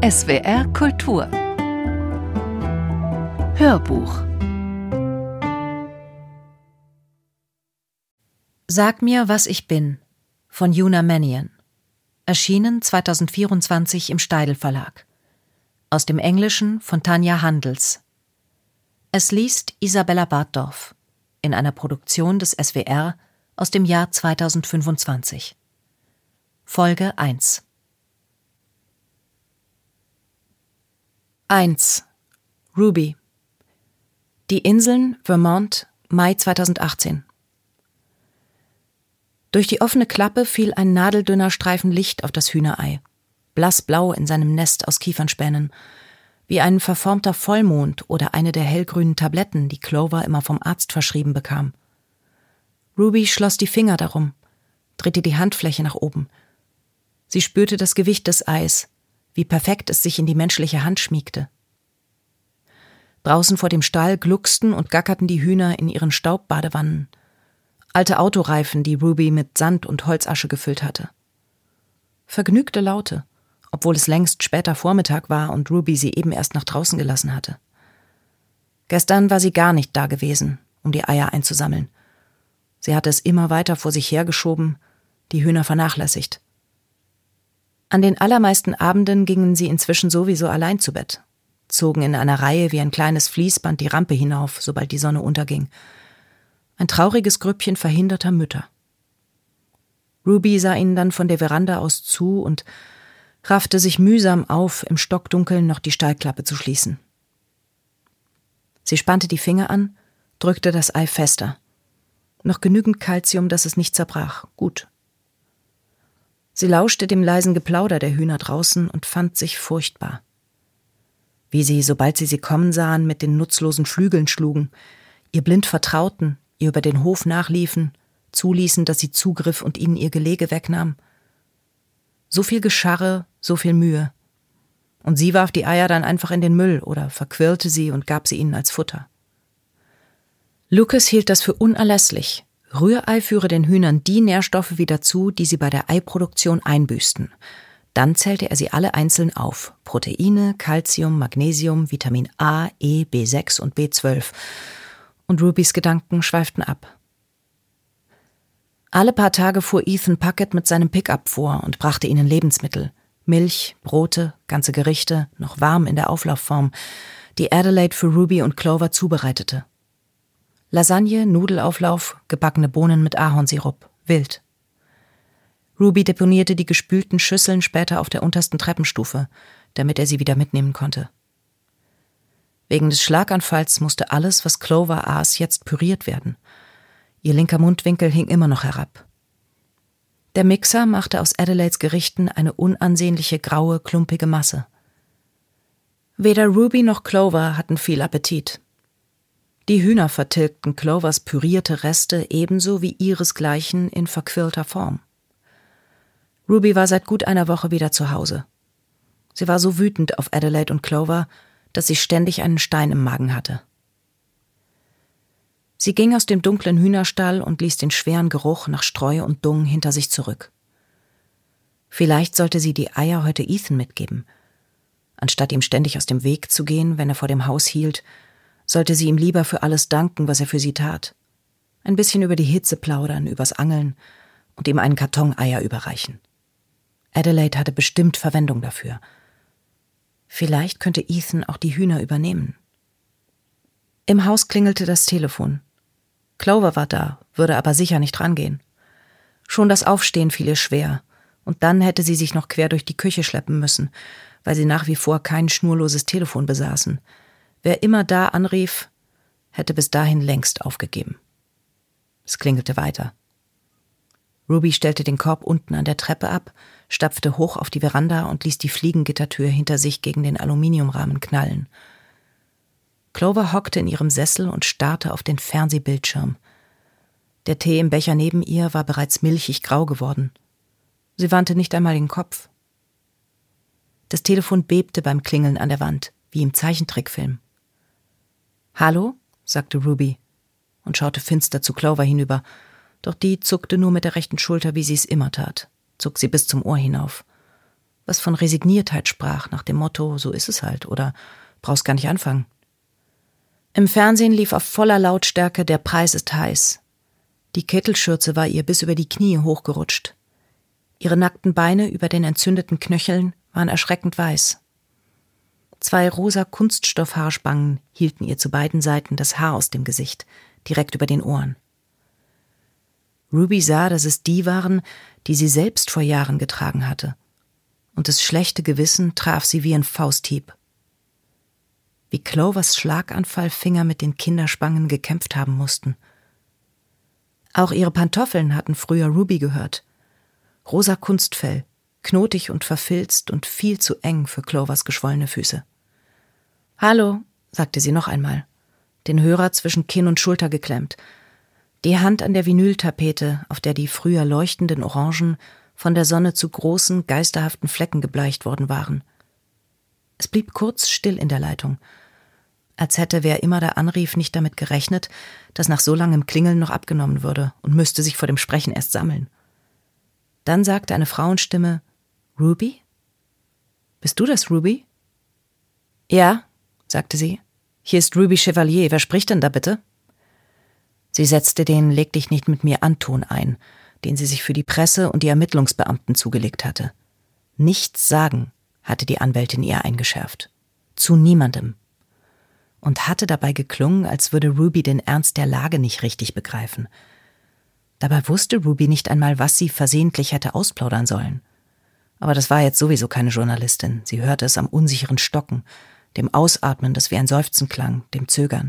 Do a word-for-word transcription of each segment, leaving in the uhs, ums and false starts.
S W R Kultur Hörbuch. Sag mir, was ich bin von Una Mannion. Erschienen zwanzig vierundzwanzig im Steidl Verlag. Aus dem Englischen von Tanja Handels. Es liest Isabella Bartdorf in einer Produktion des S W R aus dem Jahr zweitausendfünfundzwanzig. Folge eins. eins. Ruby. Die Inseln, Vermont, Mai zweitausendachtzehn. Durch die offene Klappe fiel ein nadeldünner Streifen Licht auf das Hühnerei, blassblau in seinem Nest aus Kiefernspänen, wie ein verformter Vollmond oder eine der hellgrünen Tabletten, die Clover immer vom Arzt verschrieben bekam. Ruby schloss die Finger darum, drehte die Handfläche nach oben. Sie spürte das Gewicht des Eis, wie perfekt es sich in die menschliche Hand schmiegte. Draußen vor dem Stall glucksten und gackerten die Hühner in ihren Staubbadewannen. Alte Autoreifen, die Ruby mit Sand und Holzasche gefüllt hatte. Vergnügte Laute, obwohl es längst später Vormittag war und Ruby sie eben erst nach draußen gelassen hatte. Gestern war sie gar nicht da gewesen, um die Eier einzusammeln. Sie hatte es immer weiter vor sich hergeschoben, die Hühner vernachlässigt. An den allermeisten Abenden gingen sie inzwischen sowieso allein zu Bett, zogen in einer Reihe wie ein kleines Fließband die Rampe hinauf, sobald die Sonne unterging. Ein trauriges Grüppchen verhinderter Mütter. Ruby sah ihnen dann von der Veranda aus zu und raffte sich mühsam auf, im Stockdunkeln noch die Stallklappe zu schließen. Sie spannte die Finger an, drückte das Ei fester. Noch genügend Kalzium, dass es nicht zerbrach. Gut. Sie lauschte dem leisen Geplauder der Hühner draußen und fand sich furchtbar. Wie sie, sobald sie sie kommen sahen, mit den nutzlosen Flügeln schlugen, ihr blind vertrauten, ihr über den Hof nachliefen, zuließen, dass sie zugriff und ihnen ihr Gelege wegnahm. So viel Gescharre, so viel Mühe. Und sie warf die Eier dann einfach in den Müll oder verquirlte sie und gab sie ihnen als Futter. Lucas hielt das für unerlässlich. Rührei führe den Hühnern die Nährstoffe wieder zu, die sie bei der Eiproduktion einbüßten. Dann zählte er sie alle einzeln auf. Proteine, Calcium, Magnesium, Vitamin A, E, B sechs und B zwölf. Und Rubys Gedanken schweiften ab. Alle paar Tage fuhr Ethan Puckett mit seinem Pickup vor und brachte ihnen Lebensmittel. Milch, Brote, ganze Gerichte, noch warm in der Auflaufform, die Adelaide für Ruby und Clover zubereitete. Lasagne, Nudelauflauf, gebackene Bohnen mit Ahornsirup, wild. Ruby deponierte die gespülten Schüsseln später auf der untersten Treppenstufe, damit er sie wieder mitnehmen konnte. Wegen des Schlaganfalls musste alles, was Clover aß, jetzt püriert werden. Ihr linker Mundwinkel hing immer noch herab. Der Mixer machte aus Adelaides Gerichten eine unansehnliche, graue, klumpige Masse. Weder Ruby noch Clover hatten viel Appetit. Die Hühner vertilgten Clovers pürierte Reste ebenso wie ihresgleichen in verquirlter Form. Ruby war seit gut einer Woche wieder zu Hause. Sie war so wütend auf Adelaide und Clover, dass sie ständig einen Stein im Magen hatte. Sie ging aus dem dunklen Hühnerstall und ließ den schweren Geruch nach Streu und Dung hinter sich zurück. Vielleicht sollte sie die Eier heute Ethan mitgeben. Anstatt ihm ständig aus dem Weg zu gehen, wenn er vor dem Haus hielt, sollte sie ihm lieber für alles danken, was er für sie tat. Ein bisschen über die Hitze plaudern, übers Angeln und ihm einen Karton Eier überreichen. Adelaide hatte bestimmt Verwendung dafür. Vielleicht könnte Ethan auch die Hühner übernehmen. Im Haus klingelte das Telefon. Clover war da, würde aber sicher nicht rangehen. Schon das Aufstehen fiel ihr schwer, und dann hätte sie sich noch quer durch die Küche schleppen müssen, weil sie nach wie vor kein schnurloses Telefon besaßen. Wer immer da anrief, hätte bis dahin längst aufgegeben. Es klingelte weiter. Ruby stellte den Korb unten an der Treppe ab, stapfte hoch auf die Veranda und ließ die Fliegengittertür hinter sich gegen den Aluminiumrahmen knallen. Clover hockte in ihrem Sessel und starrte auf den Fernsehbildschirm. Der Tee im Becher neben ihr war bereits milchig grau geworden. Sie wandte nicht einmal den Kopf. Das Telefon bebte beim Klingeln an der Wand, wie im Zeichentrickfilm. »Hallo?« sagte Ruby und schaute finster zu Clover hinüber, doch die zuckte nur mit der rechten Schulter, wie sie es immer tat, zog sie bis zum Ohr hinauf. was von Resigniertheit sprach, nach dem Motto, so ist es halt, oder brauchst gar nicht anfangen. Im Fernsehen lief auf voller Lautstärke Der Preis ist heiß. Die Kittelschürze war ihr bis über die Knie hochgerutscht. Ihre nackten Beine über den entzündeten Knöcheln waren erschreckend weiß. Zwei rosa Kunststoffhaarspangen hielten ihr zu beiden Seiten das Haar aus dem Gesicht, direkt über den Ohren. Ruby sah, dass es die waren, die sie selbst vor Jahren getragen hatte. Und das schlechte Gewissen traf sie wie ein Fausthieb. Wie Clovers Schlaganfallfinger mit den Kinderspangen gekämpft haben mussten. Auch ihre Pantoffeln hatten früher Ruby gehört. Rosa Kunstfell, knotig und verfilzt und viel zu eng für Clovers geschwollene Füße. »Hallo«, sagte sie noch einmal, den Hörer zwischen Kinn und Schulter geklemmt, die Hand an der Vinyltapete, auf der die früher leuchtenden Orangen von der Sonne zu großen, geisterhaften Flecken gebleicht worden waren. Es blieb kurz still in der Leitung, als hätte wer immer da anrief nicht damit gerechnet, dass nach so langem Klingeln noch abgenommen würde und müsste sich vor dem Sprechen erst sammeln. Dann sagte eine Frauenstimme, »Ruby? Bist du das, Ruby?« »Ja«, sagte sie. »Hier ist Ruby Chevalier. Wer spricht denn da bitte?« Sie setzte den »Leg dich nicht mit mir an« Ton ein, den sie sich für die Presse und die Ermittlungsbeamten zugelegt hatte. Nichts sagen, hatte die Anwältin ihr eingeschärft. Zu niemandem. Und hatte dabei geklungen, als würde Ruby den Ernst der Lage nicht richtig begreifen. Dabei wusste Ruby nicht einmal, was sie versehentlich hätte ausplaudern sollen. Aber das war jetzt sowieso keine Journalistin. Sie hörte es am unsicheren Stocken, dem Ausatmen, das wie ein Seufzen klang, dem Zögern.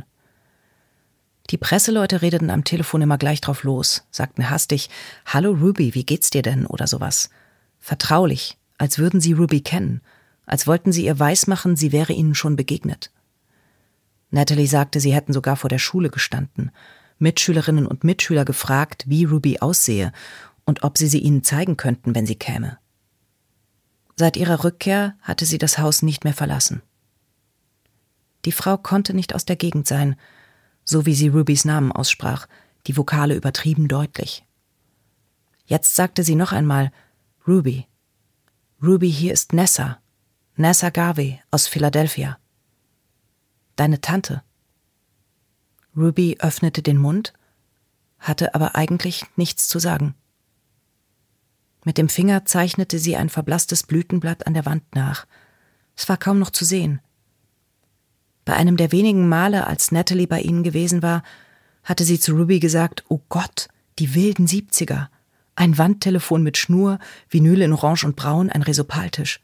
Die Presseleute redeten am Telefon immer gleich drauf los, sagten hastig, »Hallo Ruby, wie geht's dir denn?« oder sowas. Vertraulich, als würden sie Ruby kennen, als wollten sie ihr weismachen, sie wäre ihnen schon begegnet. Natalie sagte, sie hätten sogar vor der Schule gestanden, Mitschülerinnen und Mitschüler gefragt, wie Ruby aussehe und ob sie sie ihnen zeigen könnten, wenn sie käme. Seit ihrer Rückkehr hatte sie das Haus nicht mehr verlassen. Die Frau konnte nicht aus der Gegend sein, so wie sie Rubys Namen aussprach, die Vokale übertrieben deutlich. Jetzt sagte sie noch einmal, »Ruby. Ruby, hier ist Nessa. Nessa Garvey aus Philadelphia. Deine Tante.« Ruby öffnete den Mund, hatte aber eigentlich nichts zu sagen. Mit dem Finger zeichnete sie ein verblasstes Blütenblatt an der Wand nach. Es war kaum noch zu sehen. Bei einem der wenigen Male, als Natalie bei ihnen gewesen war, hatte sie zu Ruby gesagt, »Oh Gott, die wilden Siebziger. Ein Wandtelefon mit Schnur, Vinyl in Orange und Braun, ein Resopaltisch.«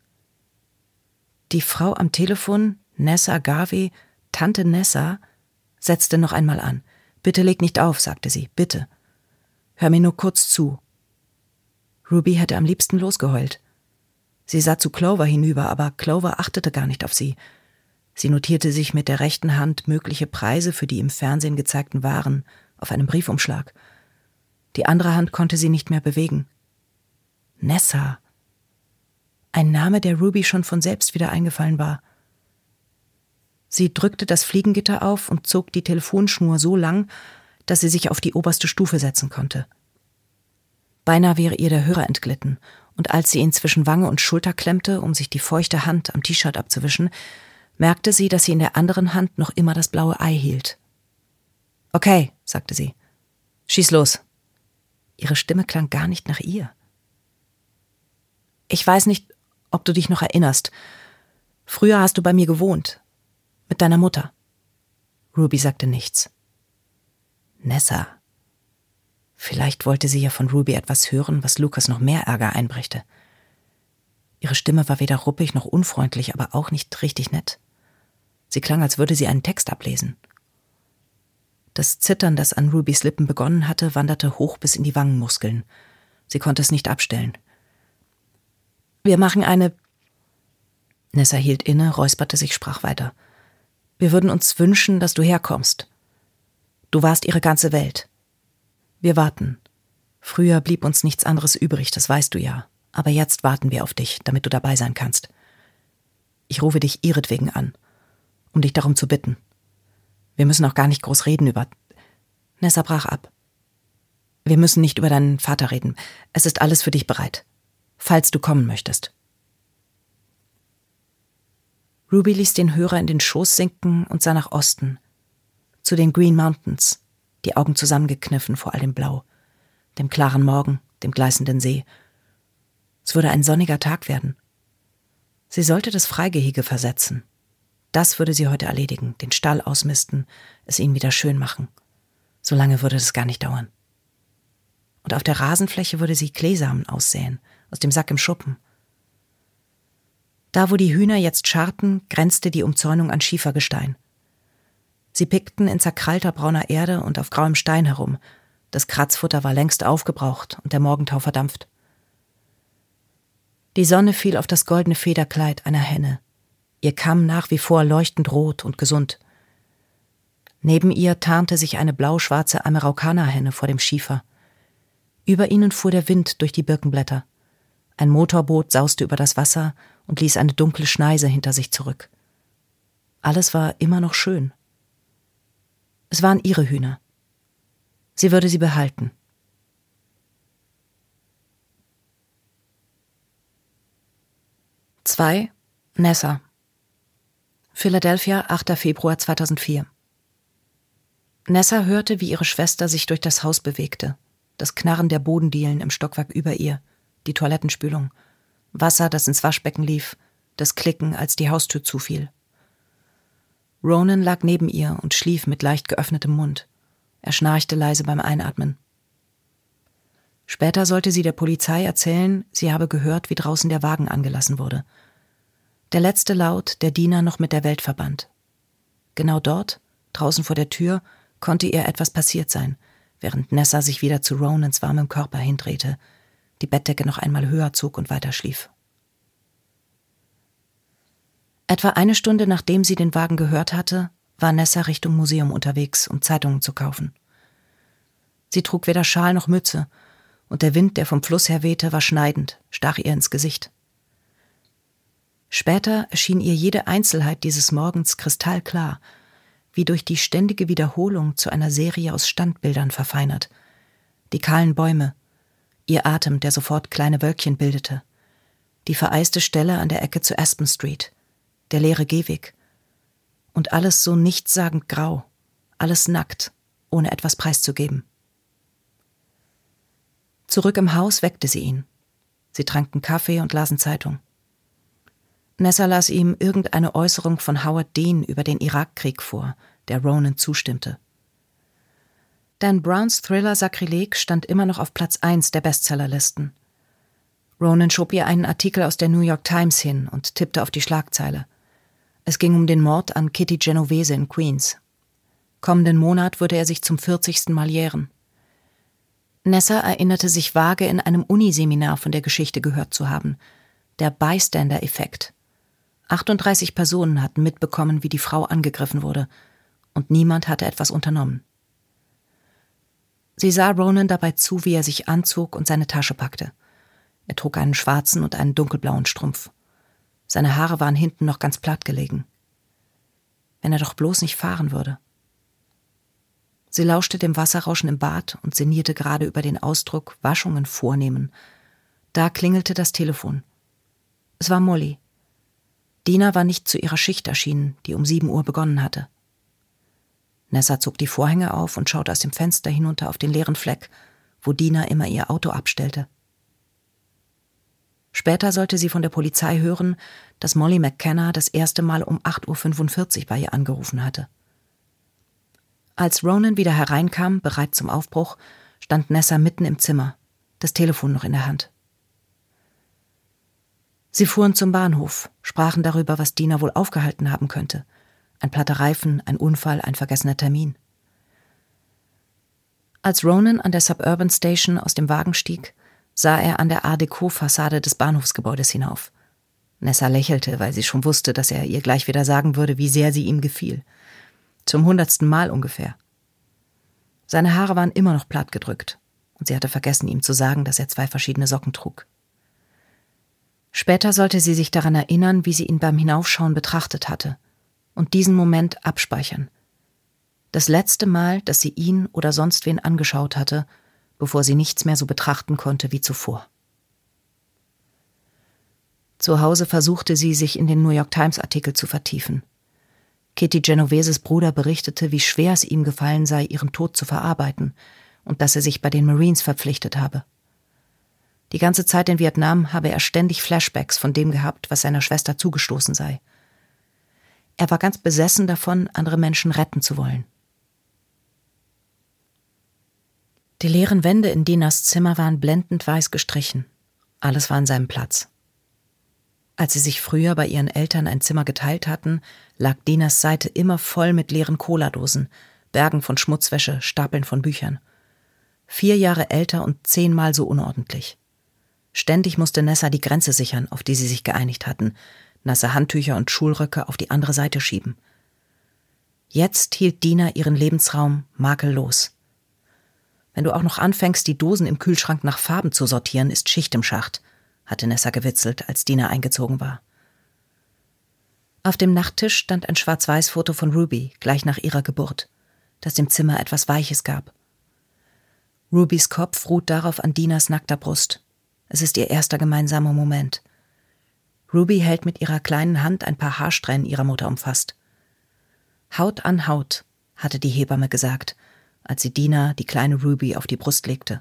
Die Frau am Telefon, Nessa Garvey, Tante Nessa, setzte noch einmal an. »Bitte leg nicht auf«, sagte sie, »bitte. Hör mir nur kurz zu.« Ruby hätte am liebsten losgeheult. Sie sah zu Clover hinüber, aber Clover achtete gar nicht auf sie. Sie notierte sich mit der rechten Hand mögliche Preise für die im Fernsehen gezeigten Waren auf einem Briefumschlag. Die andere Hand konnte sie nicht mehr bewegen. Nessa. Ein Name, der Ruby schon von selbst wieder eingefallen war. Sie drückte das Fliegengitter auf und zog die Telefonschnur so lang, dass sie sich auf die oberste Stufe setzen konnte. Beinahe wäre ihr der Hörer entglitten, und als sie ihn zwischen Wange und Schulter klemmte, um sich die feuchte Hand am T-Shirt abzuwischen, merkte sie, dass sie in der anderen Hand noch immer das blaue Ei hielt. »Okay«, sagte sie. »Schieß los.« Ihre Stimme klang gar nicht nach ihr. »Ich weiß nicht, ob du dich noch erinnerst. Früher hast du bei mir gewohnt. Mit deiner Mutter.« Ruby sagte nichts. Nessa. Vielleicht wollte sie ja von Ruby etwas hören, was Lucas noch mehr Ärger einbrächte. Ihre Stimme war weder ruppig noch unfreundlich, aber auch nicht richtig nett. Sie klang, als würde sie einen Text ablesen. Das Zittern, das an Rubys Lippen begonnen hatte, wanderte hoch bis in die Wangenmuskeln. Sie konnte es nicht abstellen. »Wir machen eine...« Nessa hielt inne, räusperte sich, sprach weiter. »Wir würden uns wünschen, dass du herkommst. Du warst ihre ganze Welt. Wir warten. Früher blieb uns nichts anderes übrig, das weißt du ja. Aber jetzt warten wir auf dich, damit du dabei sein kannst. Ich rufe dich ihretwegen an, um dich darum zu bitten. Wir müssen auch gar nicht groß reden über...« Nessa brach ab. »Wir müssen nicht über deinen Vater reden. Es ist alles für dich bereit. Falls du kommen möchtest. Ruby ließ den Hörer in den Schoß sinken und sah nach Osten, zu den Green Mountains, die Augen zusammengekniffen vor all dem Blau, dem klaren Morgen, dem gleißenden See. Es würde ein sonniger Tag werden. Sie sollte das Freigehege versetzen. Das würde sie heute erledigen, den Stall ausmisten, es ihnen wieder schön machen. So lange würde das gar nicht dauern. Und auf der Rasenfläche würde sie Kleesamen aussäen, aus dem Sack im Schuppen. Da, wo die Hühner jetzt scharrten, grenzte die Umzäunung an Schiefergestein. Sie pickten in zerkrallter brauner Erde und auf grauem Stein herum. Das Kratzfutter war längst aufgebraucht und der Morgentau verdampft. Die Sonne fiel auf das goldene Federkleid einer Henne. Ihr Kamm nach wie vor leuchtend rot und gesund. Neben ihr tarnte sich eine blau-schwarze Ameraukaner-Henne vor dem Schiefer. Über ihnen fuhr der Wind durch die Birkenblätter. Ein Motorboot sauste über das Wasser und ließ eine dunkle Schneise hinter sich zurück. Alles war immer noch schön. Es waren ihre Hühner. Sie würde sie behalten. zwei. Nessa. Philadelphia, achter Februar zweitausendvier. Nessa hörte, wie ihre Schwester sich durch das Haus bewegte. Das Knarren der Bodendielen im Stockwerk über ihr, die Toilettenspülung, Wasser, das ins Waschbecken lief, das Klicken, als die Haustür zufiel. Ronan lag neben ihr und schlief mit leicht geöffnetem Mund. Er schnarchte leise beim Einatmen. Später sollte sie der Polizei erzählen, sie habe gehört, wie draußen der Wagen angelassen wurde. Der letzte Laut, der Diener noch mit der Welt verband. Genau dort, draußen vor der Tür, konnte ihr etwas passiert sein, während Nessa sich wieder zu Ronans warmem Körper hindrehte, die Bettdecke noch einmal höher zog und weiter schlief. Etwa eine Stunde nachdem sie den Wagen gehört hatte, war Nessa Richtung Museum unterwegs, um Zeitungen zu kaufen. Sie trug weder Schal noch Mütze, und der Wind, der vom Fluss her wehte, war schneidend, stach ihr ins Gesicht. Später erschien ihr jede Einzelheit dieses Morgens kristallklar, wie durch die ständige Wiederholung zu einer Serie aus Standbildern verfeinert. Die kahlen Bäume, ihr Atem, der sofort kleine Wölkchen bildete, die vereiste Stelle an der Ecke zu Aspen Street, der leere Gehweg. Und alles so nichtssagend grau, alles nackt, ohne etwas preiszugeben. Zurück im Haus weckte sie ihn. Sie tranken Kaffee und lasen Zeitung. Nessa las ihm irgendeine Äußerung von Howard Dean über den Irakkrieg vor, der Ronan zustimmte. Dan Browns Thriller Sakrileg stand immer noch auf Platz eins der Bestsellerlisten. Ronan schob ihr einen Artikel aus der New York Times hin und tippte auf die Schlagzeile. Es ging um den Mord an Kitty Genovese in Queens. Kommenden Monat würde er sich zum vierzigsten Mal jähren. Nessa erinnerte sich vage, in einem Uniseminar von der Geschichte gehört zu haben. Der Bystander-Effekt. achtunddreißig Personen hatten mitbekommen, wie die Frau angegriffen wurde, und niemand hatte etwas unternommen. Sie sah Ronan dabei zu, wie er sich anzog und seine Tasche packte. Er trug einen schwarzen und einen dunkelblauen Strumpf. Seine Haare waren hinten noch ganz platt gelegen. Wenn er doch bloß nicht fahren würde. Sie lauschte dem Wasserrauschen im Bad und sinnierte gerade über den Ausdruck Waschungen vornehmen. Da klingelte das Telefon. Es war Molly. Dina war nicht zu ihrer Schicht erschienen, die um sieben Uhr begonnen hatte. Nessa zog die Vorhänge auf und schaute aus dem Fenster hinunter auf den leeren Fleck, wo Dina immer ihr Auto abstellte. Später sollte sie von der Polizei hören, dass Molly McKenna das erste Mal um acht Uhr fünfundvierzig bei ihr angerufen hatte. Als Ronan wieder hereinkam, bereit zum Aufbruch, stand Nessa mitten im Zimmer, das Telefon noch in der Hand. Sie fuhren zum Bahnhof, sprachen darüber, was Dina wohl aufgehalten haben könnte. Ein platter Reifen, ein Unfall, ein vergessener Termin. Als Ronan an der Suburban Station aus dem Wagen stieg, sah er an der Art Deco-Fassade des Bahnhofsgebäudes hinauf. Nessa lächelte, weil sie schon wusste, dass er ihr gleich wieder sagen würde, wie sehr sie ihm gefiel. Zum hundertsten Mal ungefähr. Seine Haare waren immer noch plattgedrückt, und sie hatte vergessen, ihm zu sagen, dass er zwei verschiedene Socken trug. Später sollte sie sich daran erinnern, wie sie ihn beim Hinaufschauen betrachtet hatte, und diesen Moment abspeichern. Das letzte Mal, dass sie ihn oder sonst wen angeschaut hatte, bevor sie nichts mehr so betrachten konnte wie zuvor. Zu Hause versuchte sie, sich in den New York Times-Artikel zu vertiefen. Kitty Genoveses Bruder berichtete, wie schwer es ihm gefallen sei, ihren Tod zu verarbeiten und dass er sich bei den Marines verpflichtet habe. Die ganze Zeit in Vietnam habe er ständig Flashbacks von dem gehabt, was seiner Schwester zugestoßen sei. Er war ganz besessen davon, andere Menschen retten zu wollen. Die leeren Wände in Dinas Zimmer waren blendend weiß gestrichen. Alles war an seinem Platz. Als sie sich früher bei ihren Eltern ein Zimmer geteilt hatten, lag Dinas Seite immer voll mit leeren Cola-Dosen, Bergen von Schmutzwäsche, Stapeln von Büchern. Vier Jahre älter und zehnmal so unordentlich. Ständig musste Nessa die Grenze sichern, auf die sie sich geeinigt hatten, nasse Handtücher und Schulröcke auf die andere Seite schieben. Jetzt hielt Dina ihren Lebensraum makellos. Wenn du auch noch anfängst, die Dosen im Kühlschrank nach Farben zu sortieren, ist Schicht im Schacht, hatte Nessa gewitzelt, als Dina eingezogen war. Auf dem Nachttisch stand ein Schwarz-Weiß-Foto von Ruby, gleich nach ihrer Geburt, das dem Zimmer etwas Weiches gab. Rubys Kopf ruht darauf an Dinas nackter Brust. Es ist ihr erster gemeinsamer Moment. Ruby hält mit ihrer kleinen Hand ein paar Haarsträhnen ihrer Mutter umfasst. Haut an Haut, hatte die Hebamme gesagt, als sie Dina die kleine Ruby auf die Brust legte.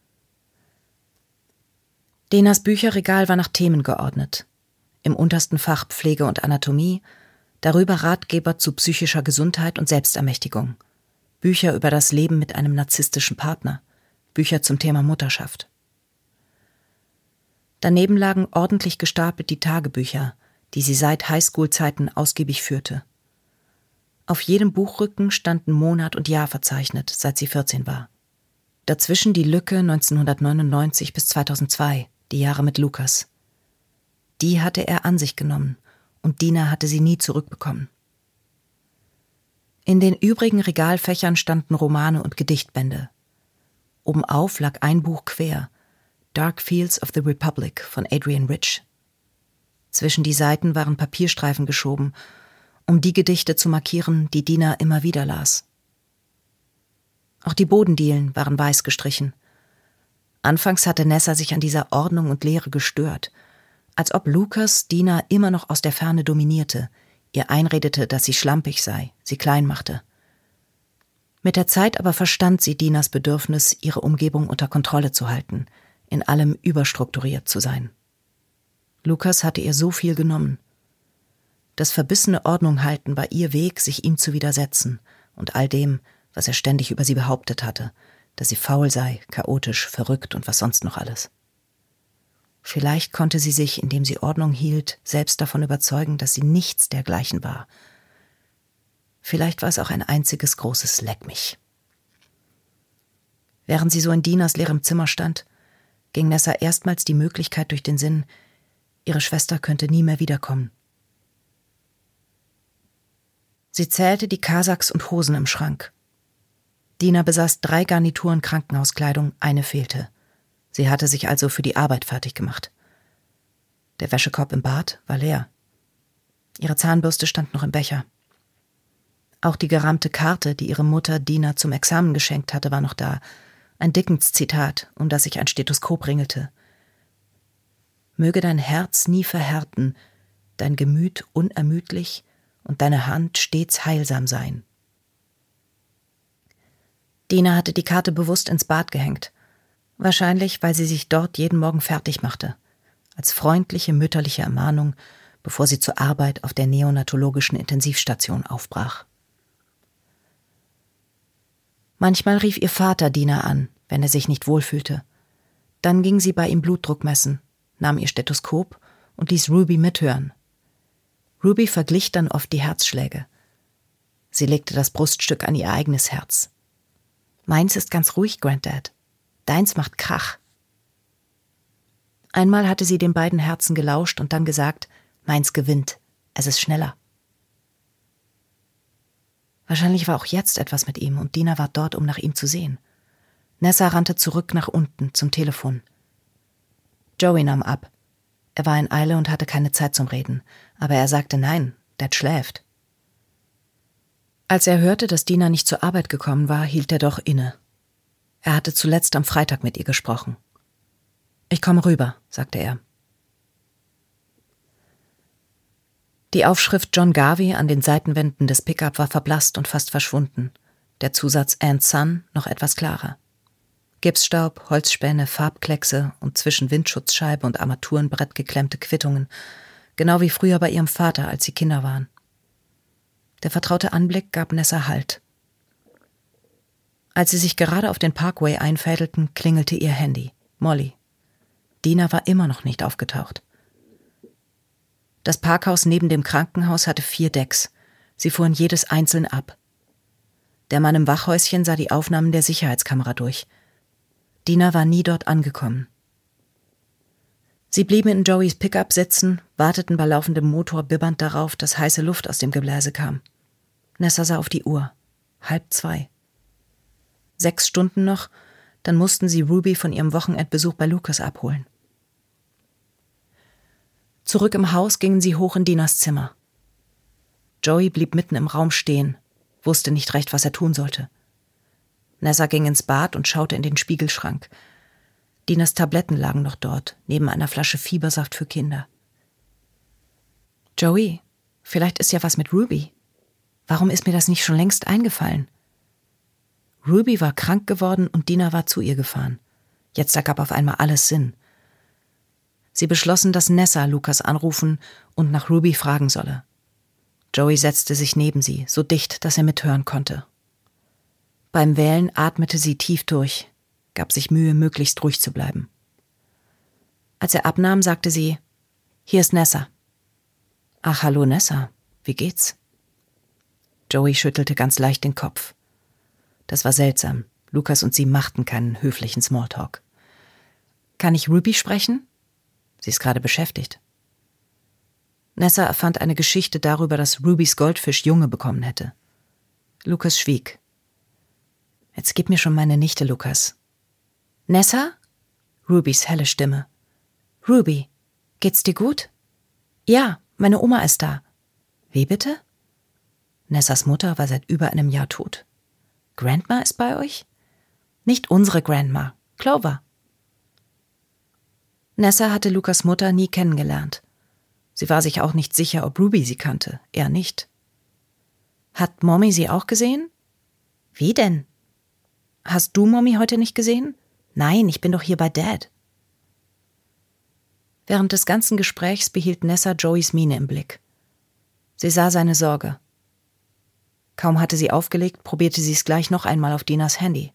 Dinas Bücherregal war nach Themen geordnet. Im untersten Fach Pflege und Anatomie, darüber Ratgeber zu psychischer Gesundheit und Selbstermächtigung, Bücher über das Leben mit einem narzisstischen Partner, Bücher zum Thema Mutterschaft. Daneben lagen ordentlich gestapelt die Tagebücher, die sie seit Highschool-Zeiten ausgiebig führte. Auf jedem Buchrücken standen Monat und Jahr verzeichnet, seit sie vierzehn war. Dazwischen die Lücke neunzehnhundertneunundneunzig bis zweitausendzwei, die Jahre mit Lukas. Die hatte er an sich genommen und Dina hatte sie nie zurückbekommen. In den übrigen Regalfächern standen Romane und Gedichtbände. Obenauf lag ein Buch quer, Dark Fields of the Republic von Adrian Rich. Zwischen die Seiten waren Papierstreifen geschoben, um die Gedichte zu markieren, die Dina immer wieder las. Auch die Bodendielen waren weiß gestrichen. Anfangs hatte Nessa sich an dieser Ordnung und Leere gestört, als ob Lukas Dina immer noch aus der Ferne dominierte, ihr einredete, dass sie schlampig sei, sie klein machte. Mit der Zeit aber verstand sie Dinas Bedürfnis, ihre Umgebung unter Kontrolle zu halten, in allem überstrukturiert zu sein. Lukas hatte ihr so viel genommen. Das verbissene Ordnung halten war ihr Weg, sich ihm zu widersetzen und all dem, was er ständig über sie behauptet hatte, dass sie faul sei, chaotisch, verrückt und was sonst noch alles. Vielleicht konnte sie sich, indem sie Ordnung hielt, selbst davon überzeugen, dass sie nichts dergleichen war. Vielleicht war es auch ein einziges großes Leck mich. Während sie so in Dinas leerem Zimmer stand, ging Nessa erstmals die Möglichkeit durch den Sinn, ihre Schwester könnte nie mehr wiederkommen. Sie zählte die Kasachs und Hosen im Schrank. Dina besaß drei Garnituren Krankenhauskleidung, eine fehlte. Sie hatte sich also für die Arbeit fertig gemacht. Der Wäschekorb im Bad war leer. Ihre Zahnbürste stand noch im Becher. Auch die gerahmte Karte, die ihre Mutter Dina zum Examen geschenkt hatte, war noch da. Ein Dickens-Zitat, um das sich ein Stethoskop ringelte. Möge dein Herz nie verhärten, dein Gemüt unermüdlich und deine Hand stets heilsam sein. Dina hatte die Karte bewusst ins Bad gehängt. Wahrscheinlich, weil sie sich dort jeden Morgen fertig machte, als freundliche mütterliche Ermahnung, bevor sie zur Arbeit auf der neonatologischen Intensivstation aufbrach. Manchmal rief ihr Vater Dina an, wenn er sich nicht wohlfühlte. Dann ging sie bei ihm Blutdruck messen, nahm ihr Stethoskop und ließ Ruby mithören. Ruby verglich dann oft die Herzschläge. Sie legte das Bruststück an ihr eigenes Herz. »Meins ist ganz ruhig, Granddad. Deins macht Krach.« Einmal hatte sie den beiden Herzen gelauscht und dann gesagt, »Meins gewinnt, es ist schneller.« Wahrscheinlich war auch jetzt etwas mit ihm und Dina war dort, um nach ihm zu sehen. Nessa rannte zurück nach unten zum Telefon. Joey nahm ab. Er war in Eile und hatte keine Zeit zum Reden, aber er sagte nein, Dad schläft. Als er hörte, dass Dina nicht zur Arbeit gekommen war, hielt er doch inne. Er hatte zuletzt am Freitag mit ihr gesprochen. »Ich komme rüber«, sagte er. Die Aufschrift John Garvey an den Seitenwänden des Pickup war verblasst und fast verschwunden. Der Zusatz Ann's Son noch etwas klarer. Gipsstaub, Holzspäne, Farbkleckse und zwischen Windschutzscheibe und Armaturenbrett geklemmte Quittungen, genau wie früher bei ihrem Vater, als sie Kinder waren. Der vertraute Anblick gab Nessa Halt. Als sie sich gerade auf den Parkway einfädelten, klingelte ihr Handy. Molly. Dina war immer noch nicht aufgetaucht. Das Parkhaus neben dem Krankenhaus hatte vier Decks. Sie fuhren jedes einzeln ab. Der Mann im Wachhäuschen sah die Aufnahmen der Sicherheitskamera durch. Dina war nie dort angekommen. Sie blieben in Joeys Pickup sitzen, warteten bei laufendem Motor bibbernd darauf, dass heiße Luft aus dem Gebläse kam. Nessa sah auf die Uhr. Halb zwei. Sechs Stunden noch, dann mussten sie Ruby von ihrem Wochenendbesuch bei Lucas abholen. Zurück im Haus gingen sie hoch in Dinas Zimmer. Joey blieb mitten im Raum stehen, wusste nicht recht, was er tun sollte. Nessa ging ins Bad und schaute in den Spiegelschrank. Dinas Tabletten lagen noch dort, neben einer Flasche Fiebersaft für Kinder. Joey, vielleicht ist ja was mit Ruby. Warum ist mir das nicht schon längst eingefallen? Ruby war krank geworden und Dina war zu ihr gefahren. Jetzt ergab auf einmal alles Sinn. Sie beschlossen, dass Nessa Lucas anrufen und nach Ruby fragen solle. Joey setzte sich neben sie, so dicht, dass er mithören konnte. Beim Wählen atmete sie tief durch, gab sich Mühe, möglichst ruhig zu bleiben. Als er abnahm, sagte sie, »Hier ist Nessa.« »Ach, hallo Nessa, wie geht's?« Joey schüttelte ganz leicht den Kopf. Das war seltsam. Lucas und sie machten keinen höflichen Smalltalk. »Kann ich Ruby sprechen?« Sie ist gerade beschäftigt. Nessa erfand eine Geschichte darüber, dass Rubys Goldfisch Junge bekommen hätte. Lucas schwieg. »Jetzt gib mir schon meine Nichte, Lucas.« »Nessa?« Rubys helle Stimme. »Ruby, geht's dir gut?« »Ja, meine Oma ist da.« »Wie bitte?« Nessas Mutter war seit über einem Jahr tot. »Grandma ist bei euch?« »Nicht unsere Grandma, Clover.« Nessa hatte Lucas Mutter nie kennengelernt. Sie war sich auch nicht sicher, ob Ruby sie kannte. Er nicht. »Hat Mommy sie auch gesehen?« »Wie denn?« »Hast du Mommy heute nicht gesehen?« »Nein, ich bin doch hier bei Dad.« Während des ganzen Gesprächs behielt Nessa Joeys Miene im Blick. Sie sah seine Sorge. Kaum hatte sie aufgelegt, probierte sie es gleich noch einmal auf Dinas Handy.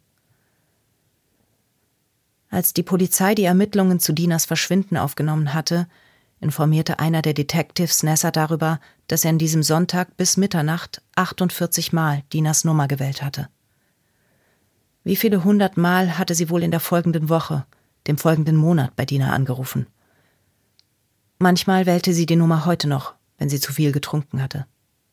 Als die Polizei die Ermittlungen zu Dinas Verschwinden aufgenommen hatte, informierte einer der Detectives Nessa darüber, dass er an diesem Sonntag bis Mitternacht achtundvierzig Mal Dinas Nummer gewählt hatte. Wie viele hundert Mal hatte sie wohl in der folgenden Woche, dem folgenden Monat bei Dina angerufen? Manchmal wählte sie die Nummer heute noch, wenn sie zu viel getrunken hatte.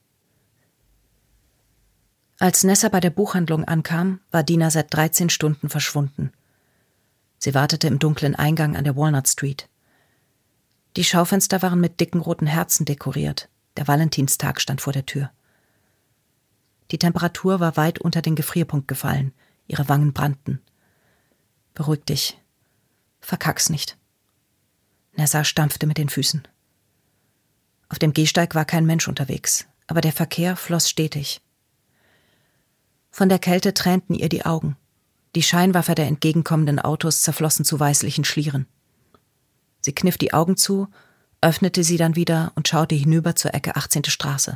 Als Nessa bei der Buchhandlung ankam, war Dina seit dreizehn Stunden verschwunden. Sie wartete im dunklen Eingang an der Walnut Street. Die Schaufenster waren mit dicken roten Herzen dekoriert. Der Valentinstag stand vor der Tür. Die Temperatur war weit unter den Gefrierpunkt gefallen. Ihre Wangen brannten. »Beruhig dich. Verkack's nicht.« Nessa stampfte mit den Füßen. Auf dem Gehsteig war kein Mensch unterwegs, aber der Verkehr floss stetig. Von der Kälte tränten ihr die Augen. Die Scheinwerfer der entgegenkommenden Autos zerflossen zu weißlichen Schlieren. Sie kniff die Augen zu, öffnete sie dann wieder und schaute hinüber zur Ecke achtzehnte Straße.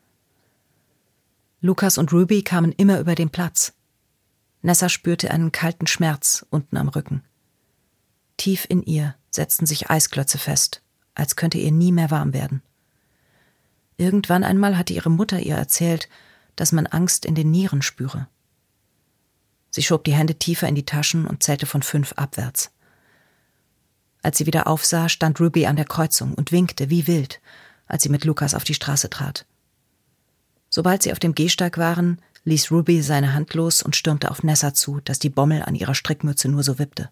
Lucas und Ruby kamen immer über den Platz. Nessa spürte einen kalten Schmerz unten am Rücken. Tief in ihr setzten sich Eisklötze fest, als könnte ihr nie mehr warm werden. Irgendwann einmal hatte ihre Mutter ihr erzählt, dass man Angst in den Nieren spüre. Sie schob die Hände tiefer in die Taschen und zählte von fünf abwärts. Als sie wieder aufsah, stand Ruby an der Kreuzung und winkte wie wild, als sie mit Lucas auf die Straße trat. Sobald sie auf dem Gehsteig waren, ließ Ruby seine Hand los und stürmte auf Nessa zu, dass die Bommel an ihrer Strickmütze nur so wippte.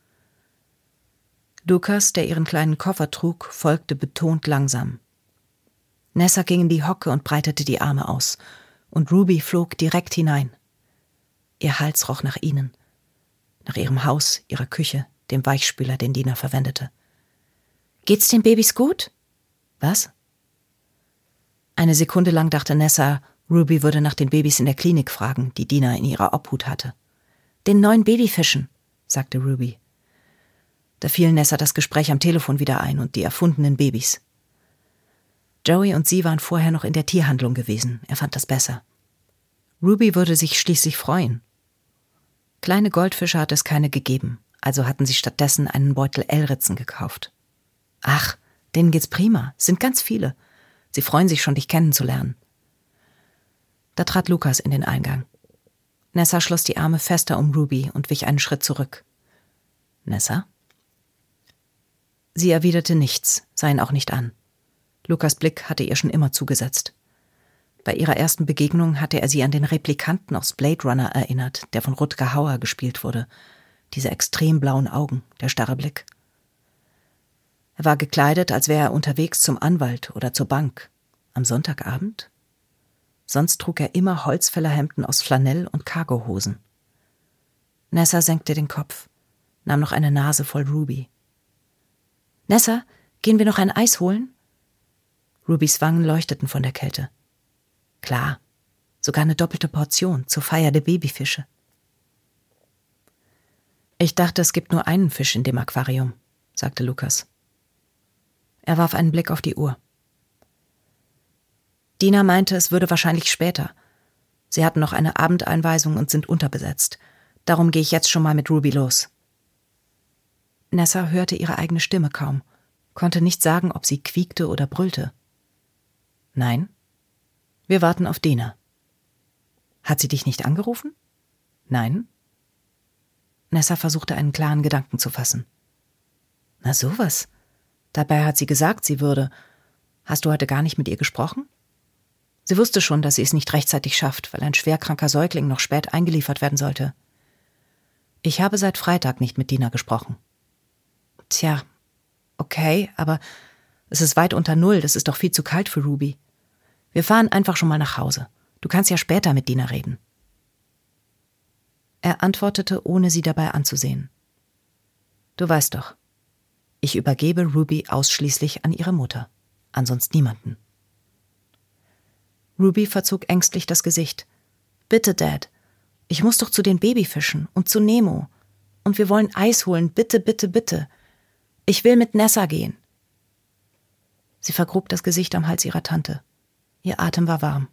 Lucas, der ihren kleinen Koffer trug, folgte betont langsam. Nessa ging in die Hocke und breitete die Arme aus, und Ruby flog direkt hinein. Ihr Hals roch nach ihnen, nach ihrem Haus, ihrer Küche, dem Weichspüler, den Dina verwendete. »Geht's den Babys gut?« »Was?« Eine Sekunde lang dachte Nessa, Ruby würde nach den Babys in der Klinik fragen, die Dina in ihrer Obhut hatte. »Den neuen Babyfischen«, sagte Ruby. Da fiel Nessa das Gespräch am Telefon wieder ein und die erfundenen Babys. Joey und sie waren vorher noch in der Tierhandlung gewesen. Er fand das besser. Ruby würde sich schließlich freuen. Kleine Goldfische hatte es keine gegeben, also hatten sie stattdessen einen Beutel Elritzen gekauft. »Ach, denen geht's prima, es sind ganz viele. Sie freuen sich schon, dich kennenzulernen.« Da trat Lukas in den Eingang. Nessa schloss die Arme fester um Ruby und wich einen Schritt zurück. »Nessa?« Sie erwiderte nichts, sah ihn auch nicht an. Lukas' Blick hatte ihr schon immer zugesetzt. Bei ihrer ersten Begegnung hatte er sie an den Replikanten aus Blade Runner erinnert, der von Rutger Hauer gespielt wurde. Diese extrem blauen Augen, der starre Blick. Er war gekleidet, als wäre er unterwegs zum Anwalt oder zur Bank. Am Sonntagabend? Sonst trug er immer Holzfällerhemden aus Flanell und Cargohosen. Nessa senkte den Kopf, nahm noch eine Nase voll Ruby. »Nessa, gehen wir noch ein Eis holen?« Rubys Wangen leuchteten von der Kälte. »Klar, sogar eine doppelte Portion zur Feier der Babyfische.« »Ich dachte, es gibt nur einen Fisch in dem Aquarium«, sagte Lukas. Er warf einen Blick auf die Uhr. Dina meinte, es würde wahrscheinlich später. Sie hatten noch eine Abendeinweisung und sind unterbesetzt. Darum gehe ich jetzt schon mal mit Ruby los. Nessa hörte ihre eigene Stimme kaum, konnte nicht sagen, ob sie quiekte oder brüllte. »Nein, wir warten auf Dina.« »Hat sie dich nicht angerufen?« »Nein.« Nessa versuchte einen klaren Gedanken zu fassen. »Na sowas. Dabei hat sie gesagt, sie würde. Hast du heute gar nicht mit ihr gesprochen?« Sie wusste schon, dass sie es nicht rechtzeitig schafft, weil ein schwerkranker Säugling noch spät eingeliefert werden sollte. »Ich habe seit Freitag nicht mit Dina gesprochen.« »Tja, okay, aber es ist weit unter Null, das ist doch viel zu kalt für Ruby. Wir fahren einfach schon mal nach Hause. Du kannst ja später mit Dina reden.« Er antwortete, ohne sie dabei anzusehen. »Du weißt doch, ich übergebe Ruby ausschließlich an ihre Mutter, an sonst niemanden.« Ruby verzog ängstlich das Gesicht. »Bitte, Dad, ich muss doch zu den Babyfischen und zu Nemo. Und wir wollen Eis holen, bitte, bitte, bitte. Ich will mit Nessa gehen.« Sie vergrub das Gesicht am Hals ihrer Tante. Ihr Atem war warm.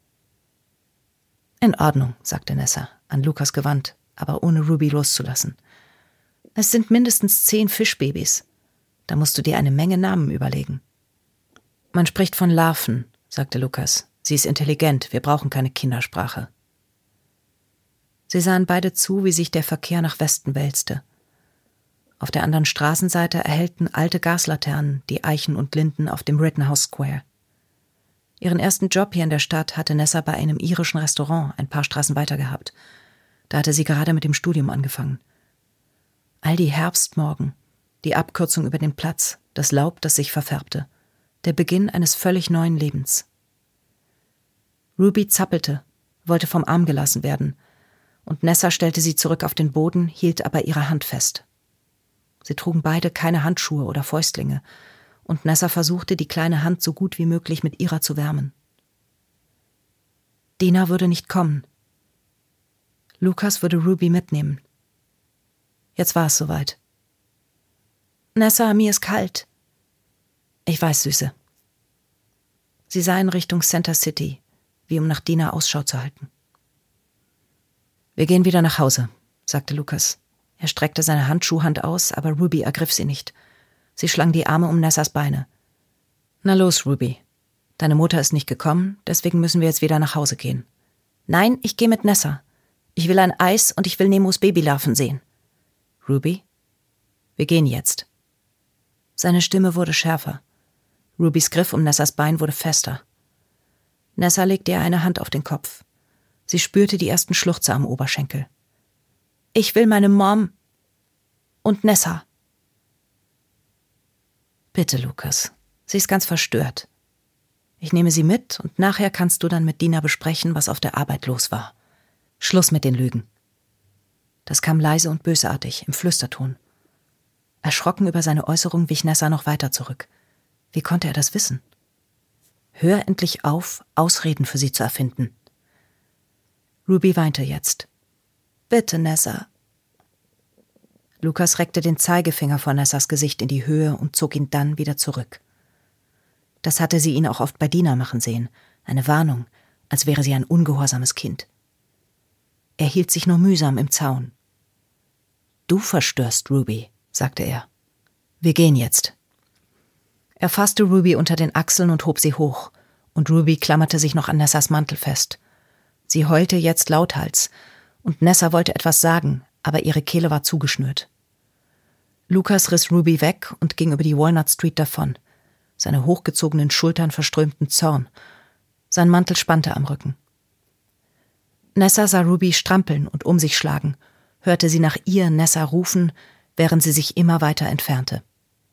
»In Ordnung«, sagte Nessa, an Lukas gewandt, aber ohne Ruby loszulassen. »Es sind mindestens zehn Fischbabys. Da musst du dir eine Menge Namen überlegen.« »Man spricht von Larven«, sagte Lukas. »Sie ist intelligent, wir brauchen keine Kindersprache.« Sie sahen beide zu, wie sich der Verkehr nach Westen wälzte. Auf der anderen Straßenseite erhellten alte Gaslaternen die Eichen und Linden auf dem Rittenhouse Square. Ihren ersten Job hier in der Stadt hatte Nessa bei einem irischen Restaurant ein paar Straßen weiter gehabt. Da hatte sie gerade mit dem Studium angefangen. All die Herbstmorgen, die Abkürzung über den Platz, das Laub, das sich verfärbte, der Beginn eines völlig neuen Lebens. Ruby zappelte, wollte vom Arm gelassen werden, und Nessa stellte sie zurück auf den Boden, hielt aber ihre Hand fest. Sie trugen beide keine Handschuhe oder Fäustlinge, und Nessa versuchte, die kleine Hand so gut wie möglich mit ihrer zu wärmen. Dina würde nicht kommen. Lukas würde Ruby mitnehmen. Jetzt war es soweit. »Nessa, mir ist kalt.« »Ich weiß, Süße.« Sie sah in Richtung Center City, wie um nach Dina Ausschau zu halten. »Wir gehen wieder nach Hause«, sagte Lukas. Er streckte seine Handschuhhand aus, aber Ruby ergriff sie nicht. Sie schlang die Arme um Nessas Beine. »Na los, Ruby. Deine Mutter ist nicht gekommen, deswegen müssen wir jetzt wieder nach Hause gehen.« »Nein, ich gehe mit Nessa. Ich will ein Eis und ich will Nemos Babylarven sehen.« »Ruby, wir gehen jetzt.« Seine Stimme wurde schärfer. Rubys Griff um Nessas Bein wurde fester. Nessa legte ihr eine Hand auf den Kopf. Sie spürte die ersten Schluchze am Oberschenkel. »Ich will meine Mom und Nessa.« »Bitte, Lukas. Sie ist ganz verstört. Ich nehme sie mit und nachher kannst du dann mit Dina besprechen, was auf der Arbeit los war. Schluss mit den Lügen.« Das kam leise und bösartig, im Flüsterton. Erschrocken über seine Äußerung wich Nessa noch weiter zurück. Wie konnte er das wissen? Hör endlich auf, Ausreden für sie zu erfinden. Ruby weinte jetzt. Bitte, Nessa. Lucas reckte den Zeigefinger vor Nessas Gesicht in die Höhe und zog ihn dann wieder zurück. Das hatte sie ihn auch oft bei Dina machen sehen. Eine Warnung, als wäre sie ein ungehorsames Kind. Er hielt sich nur mühsam im Zaun. Du verstörst Ruby, sagte er. Wir gehen jetzt. Er fasste Ruby unter den Achseln und hob sie hoch, und Ruby klammerte sich noch an Nessas Mantel fest. Sie heulte jetzt lauthals, und Nessa wollte etwas sagen, aber ihre Kehle war zugeschnürt. Lucas riss Ruby weg und ging über die Walnut Street davon. Seine hochgezogenen Schultern verströmten Zorn. Sein Mantel spannte am Rücken. Nessa sah Ruby strampeln und um sich schlagen, hörte sie nach ihr Nessa rufen, während sie sich immer weiter entfernte.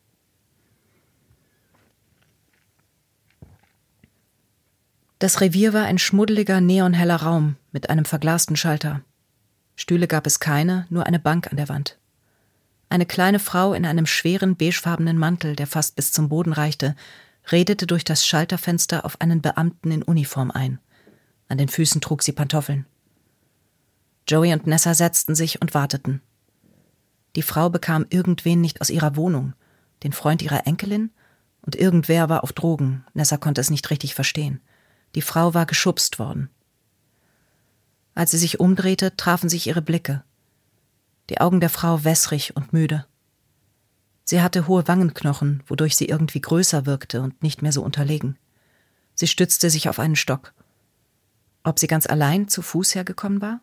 Das Revier war ein schmuddeliger, neonheller Raum mit einem verglasten Schalter. Stühle gab es keine, nur eine Bank an der Wand. Eine kleine Frau in einem schweren, beigefarbenen Mantel, der fast bis zum Boden reichte, redete durch das Schalterfenster auf einen Beamten in Uniform ein. An den Füßen trug sie Pantoffeln. Joey und Nessa setzten sich und warteten. Die Frau bekam irgendwen nicht aus ihrer Wohnung, den Freund ihrer Enkelin, und irgendwer war auf Drogen. Nessa konnte es nicht richtig verstehen. Die Frau war geschubst worden. Als sie sich umdrehte, trafen sich ihre Blicke. Die Augen der Frau wässrig und müde. Sie hatte hohe Wangenknochen, wodurch sie irgendwie größer wirkte und nicht mehr so unterlegen. Sie stützte sich auf einen Stock. Ob sie ganz allein zu Fuß hergekommen war?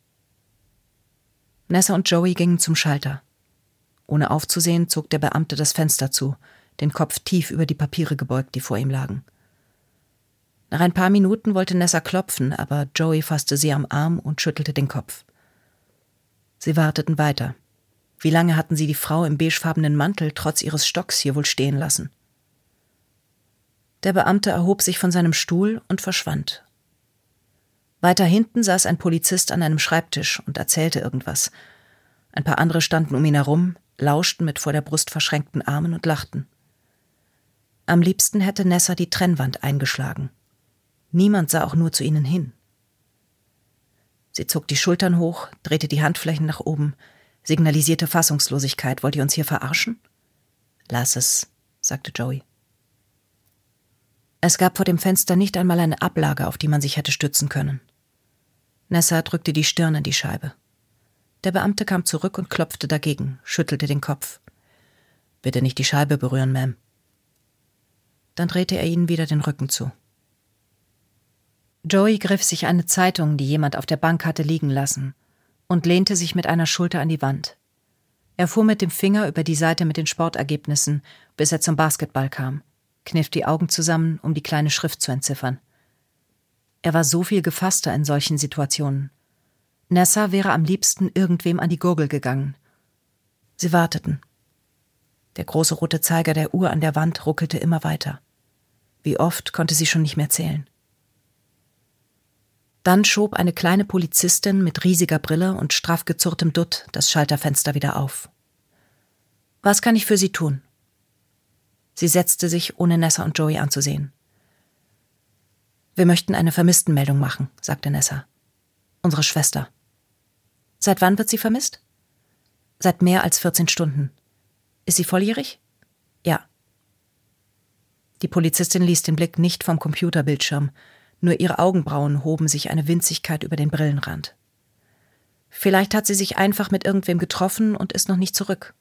Nessa und Joey gingen zum Schalter. Ohne aufzusehen, zog der Beamte das Fenster zu, den Kopf tief über die Papiere gebeugt, die vor ihm lagen. Nach ein paar Minuten wollte Nessa klopfen, aber Joey fasste sie am Arm und schüttelte den Kopf. Sie warteten weiter. Wie lange hatten sie die Frau im beigefarbenen Mantel trotz ihres Stocks hier wohl stehen lassen? Der Beamte erhob sich von seinem Stuhl und verschwand. Weiter hinten saß ein Polizist an einem Schreibtisch und erzählte irgendwas. Ein paar andere standen um ihn herum, lauschten mit vor der Brust verschränkten Armen und lachten. Am liebsten hätte Nessa die Trennwand eingeschlagen. Niemand sah auch nur zu ihnen hin. Sie zog die Schultern hoch, drehte die Handflächen nach oben, signalisierte Fassungslosigkeit. Wollt ihr uns hier verarschen? Lass es, sagte Joey. Es gab vor dem Fenster nicht einmal eine Ablage, auf die man sich hätte stützen können. Nessa drückte die Stirn in die Scheibe. Der Beamte kam zurück und klopfte dagegen, schüttelte den Kopf. Bitte nicht die Scheibe berühren, Ma'am. Dann drehte er ihnen wieder den Rücken zu. Joey griff sich eine Zeitung, die jemand auf der Bank hatte liegen lassen, und lehnte sich mit einer Schulter an die Wand. Er fuhr mit dem Finger über die Seite mit den Sportergebnissen, bis er zum Basketball kam, kniff die Augen zusammen, um die kleine Schrift zu entziffern. Er war so viel gefasster in solchen Situationen. Nessa wäre am liebsten irgendwem an die Gurgel gegangen. Sie warteten. Der große rote Zeiger der Uhr an der Wand ruckelte immer weiter. Wie oft konnte sie schon nicht mehr zählen. Dann schob eine kleine Polizistin mit riesiger Brille und straff gezurrtem Dutt das Schalterfenster wieder auf. »Was kann ich für Sie tun?« Sie setzte sich, ohne Nessa und Joey anzusehen. »Wir möchten eine Vermisstenmeldung machen«, sagte Nessa. »Unsere Schwester.« »Seit wann wird sie vermisst?« »Seit mehr als vierzehn Stunden.« »Ist sie volljährig?« »Ja.« Die Polizistin ließ den Blick nicht vom Computerbildschirm, nur ihre Augenbrauen hoben sich eine Winzigkeit über den Brillenrand. Vielleicht hat sie sich einfach mit irgendwem getroffen und ist noch nicht zurück.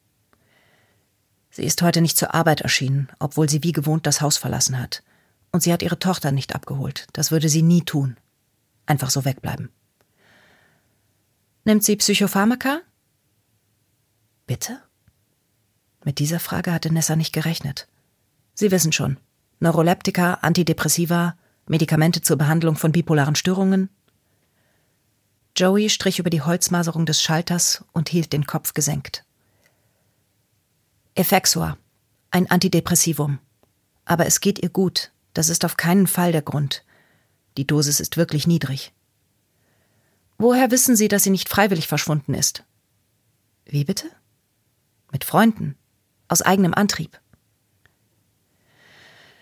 Sie ist heute nicht zur Arbeit erschienen, obwohl sie wie gewohnt das Haus verlassen hat. Und sie hat ihre Tochter nicht abgeholt. Das würde sie nie tun. Einfach so wegbleiben. Nimmt sie Psychopharmaka? Bitte? Mit dieser Frage hatte Nessa nicht gerechnet. Sie wissen schon. Neuroleptika, Antidepressiva, Medikamente zur Behandlung von bipolaren Störungen. Joey strich über die Holzmaserung des Schalters und hielt den Kopf gesenkt. Effexor, ein Antidepressivum. Aber es geht ihr gut. Das ist auf keinen Fall der Grund. Die Dosis ist wirklich niedrig. Woher wissen Sie, dass sie nicht freiwillig verschwunden ist? Wie bitte? Mit Freunden. Aus eigenem Antrieb.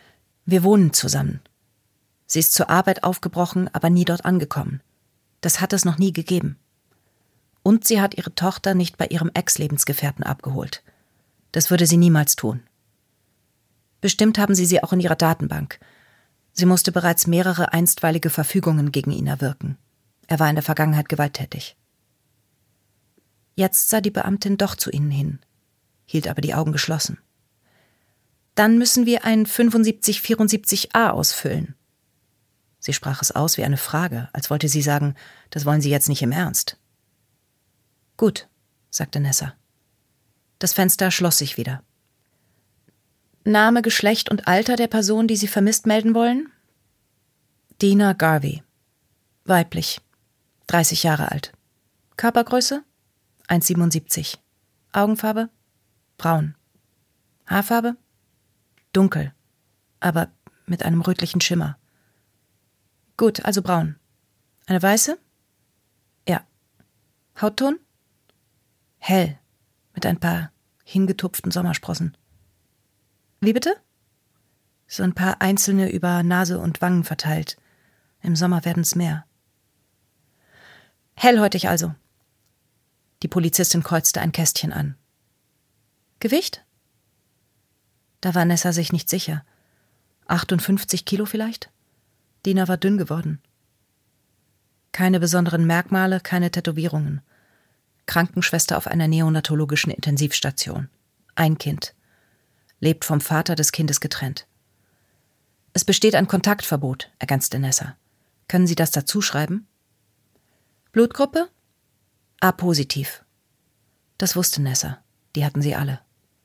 Wir wohnen zusammen. Sie ist zur Arbeit aufgebrochen, aber nie dort angekommen. Das hat es noch nie gegeben. Und sie hat ihre Tochter nicht bei ihrem Ex-Lebensgefährten abgeholt. Das würde sie niemals tun. Bestimmt haben sie sie auch in ihrer Datenbank. Sie musste bereits mehrere einstweilige Verfügungen gegen ihn erwirken. Er war in der Vergangenheit gewalttätig. Jetzt sah die Beamtin doch zu ihnen hin, hielt aber die Augen geschlossen. Dann müssen wir ein fünfundsiebzig vierundsiebzig a ausfüllen. Sie sprach es aus wie eine Frage, als wollte sie sagen, das wollen Sie jetzt nicht im Ernst. Gut, sagte Nessa. Das Fenster schloss sich wieder. Name, Geschlecht und Alter der Person, die Sie vermisst melden wollen? Dina Garvey. Weiblich. dreißig Jahre alt. Körpergröße? eins Komma siebenundsiebzig. Augenfarbe? Braun. Haarfarbe? Dunkel, aber mit einem rötlichen Schimmer. Gut, also braun. Eine weiße? Ja. Hautton? Hell, mit ein paar hingetupften Sommersprossen. Wie bitte? So ein paar einzelne über Nase und Wangen verteilt. Im Sommer werden's mehr. Hellhäutig also. Die Polizistin kreuzte ein Kästchen an. Gewicht? Da war Nessa sich nicht sicher. achtundfünfzig Kilo vielleicht? Dina war dünn geworden. Keine besonderen Merkmale, keine Tätowierungen. Krankenschwester auf einer neonatologischen Intensivstation. Ein Kind. Lebt vom Vater des Kindes getrennt. Es besteht ein Kontaktverbot, ergänzte Nessa. Können Sie das dazu schreiben? Blutgruppe? A-positiv. Das wusste Nessa. Die hatten sie alle.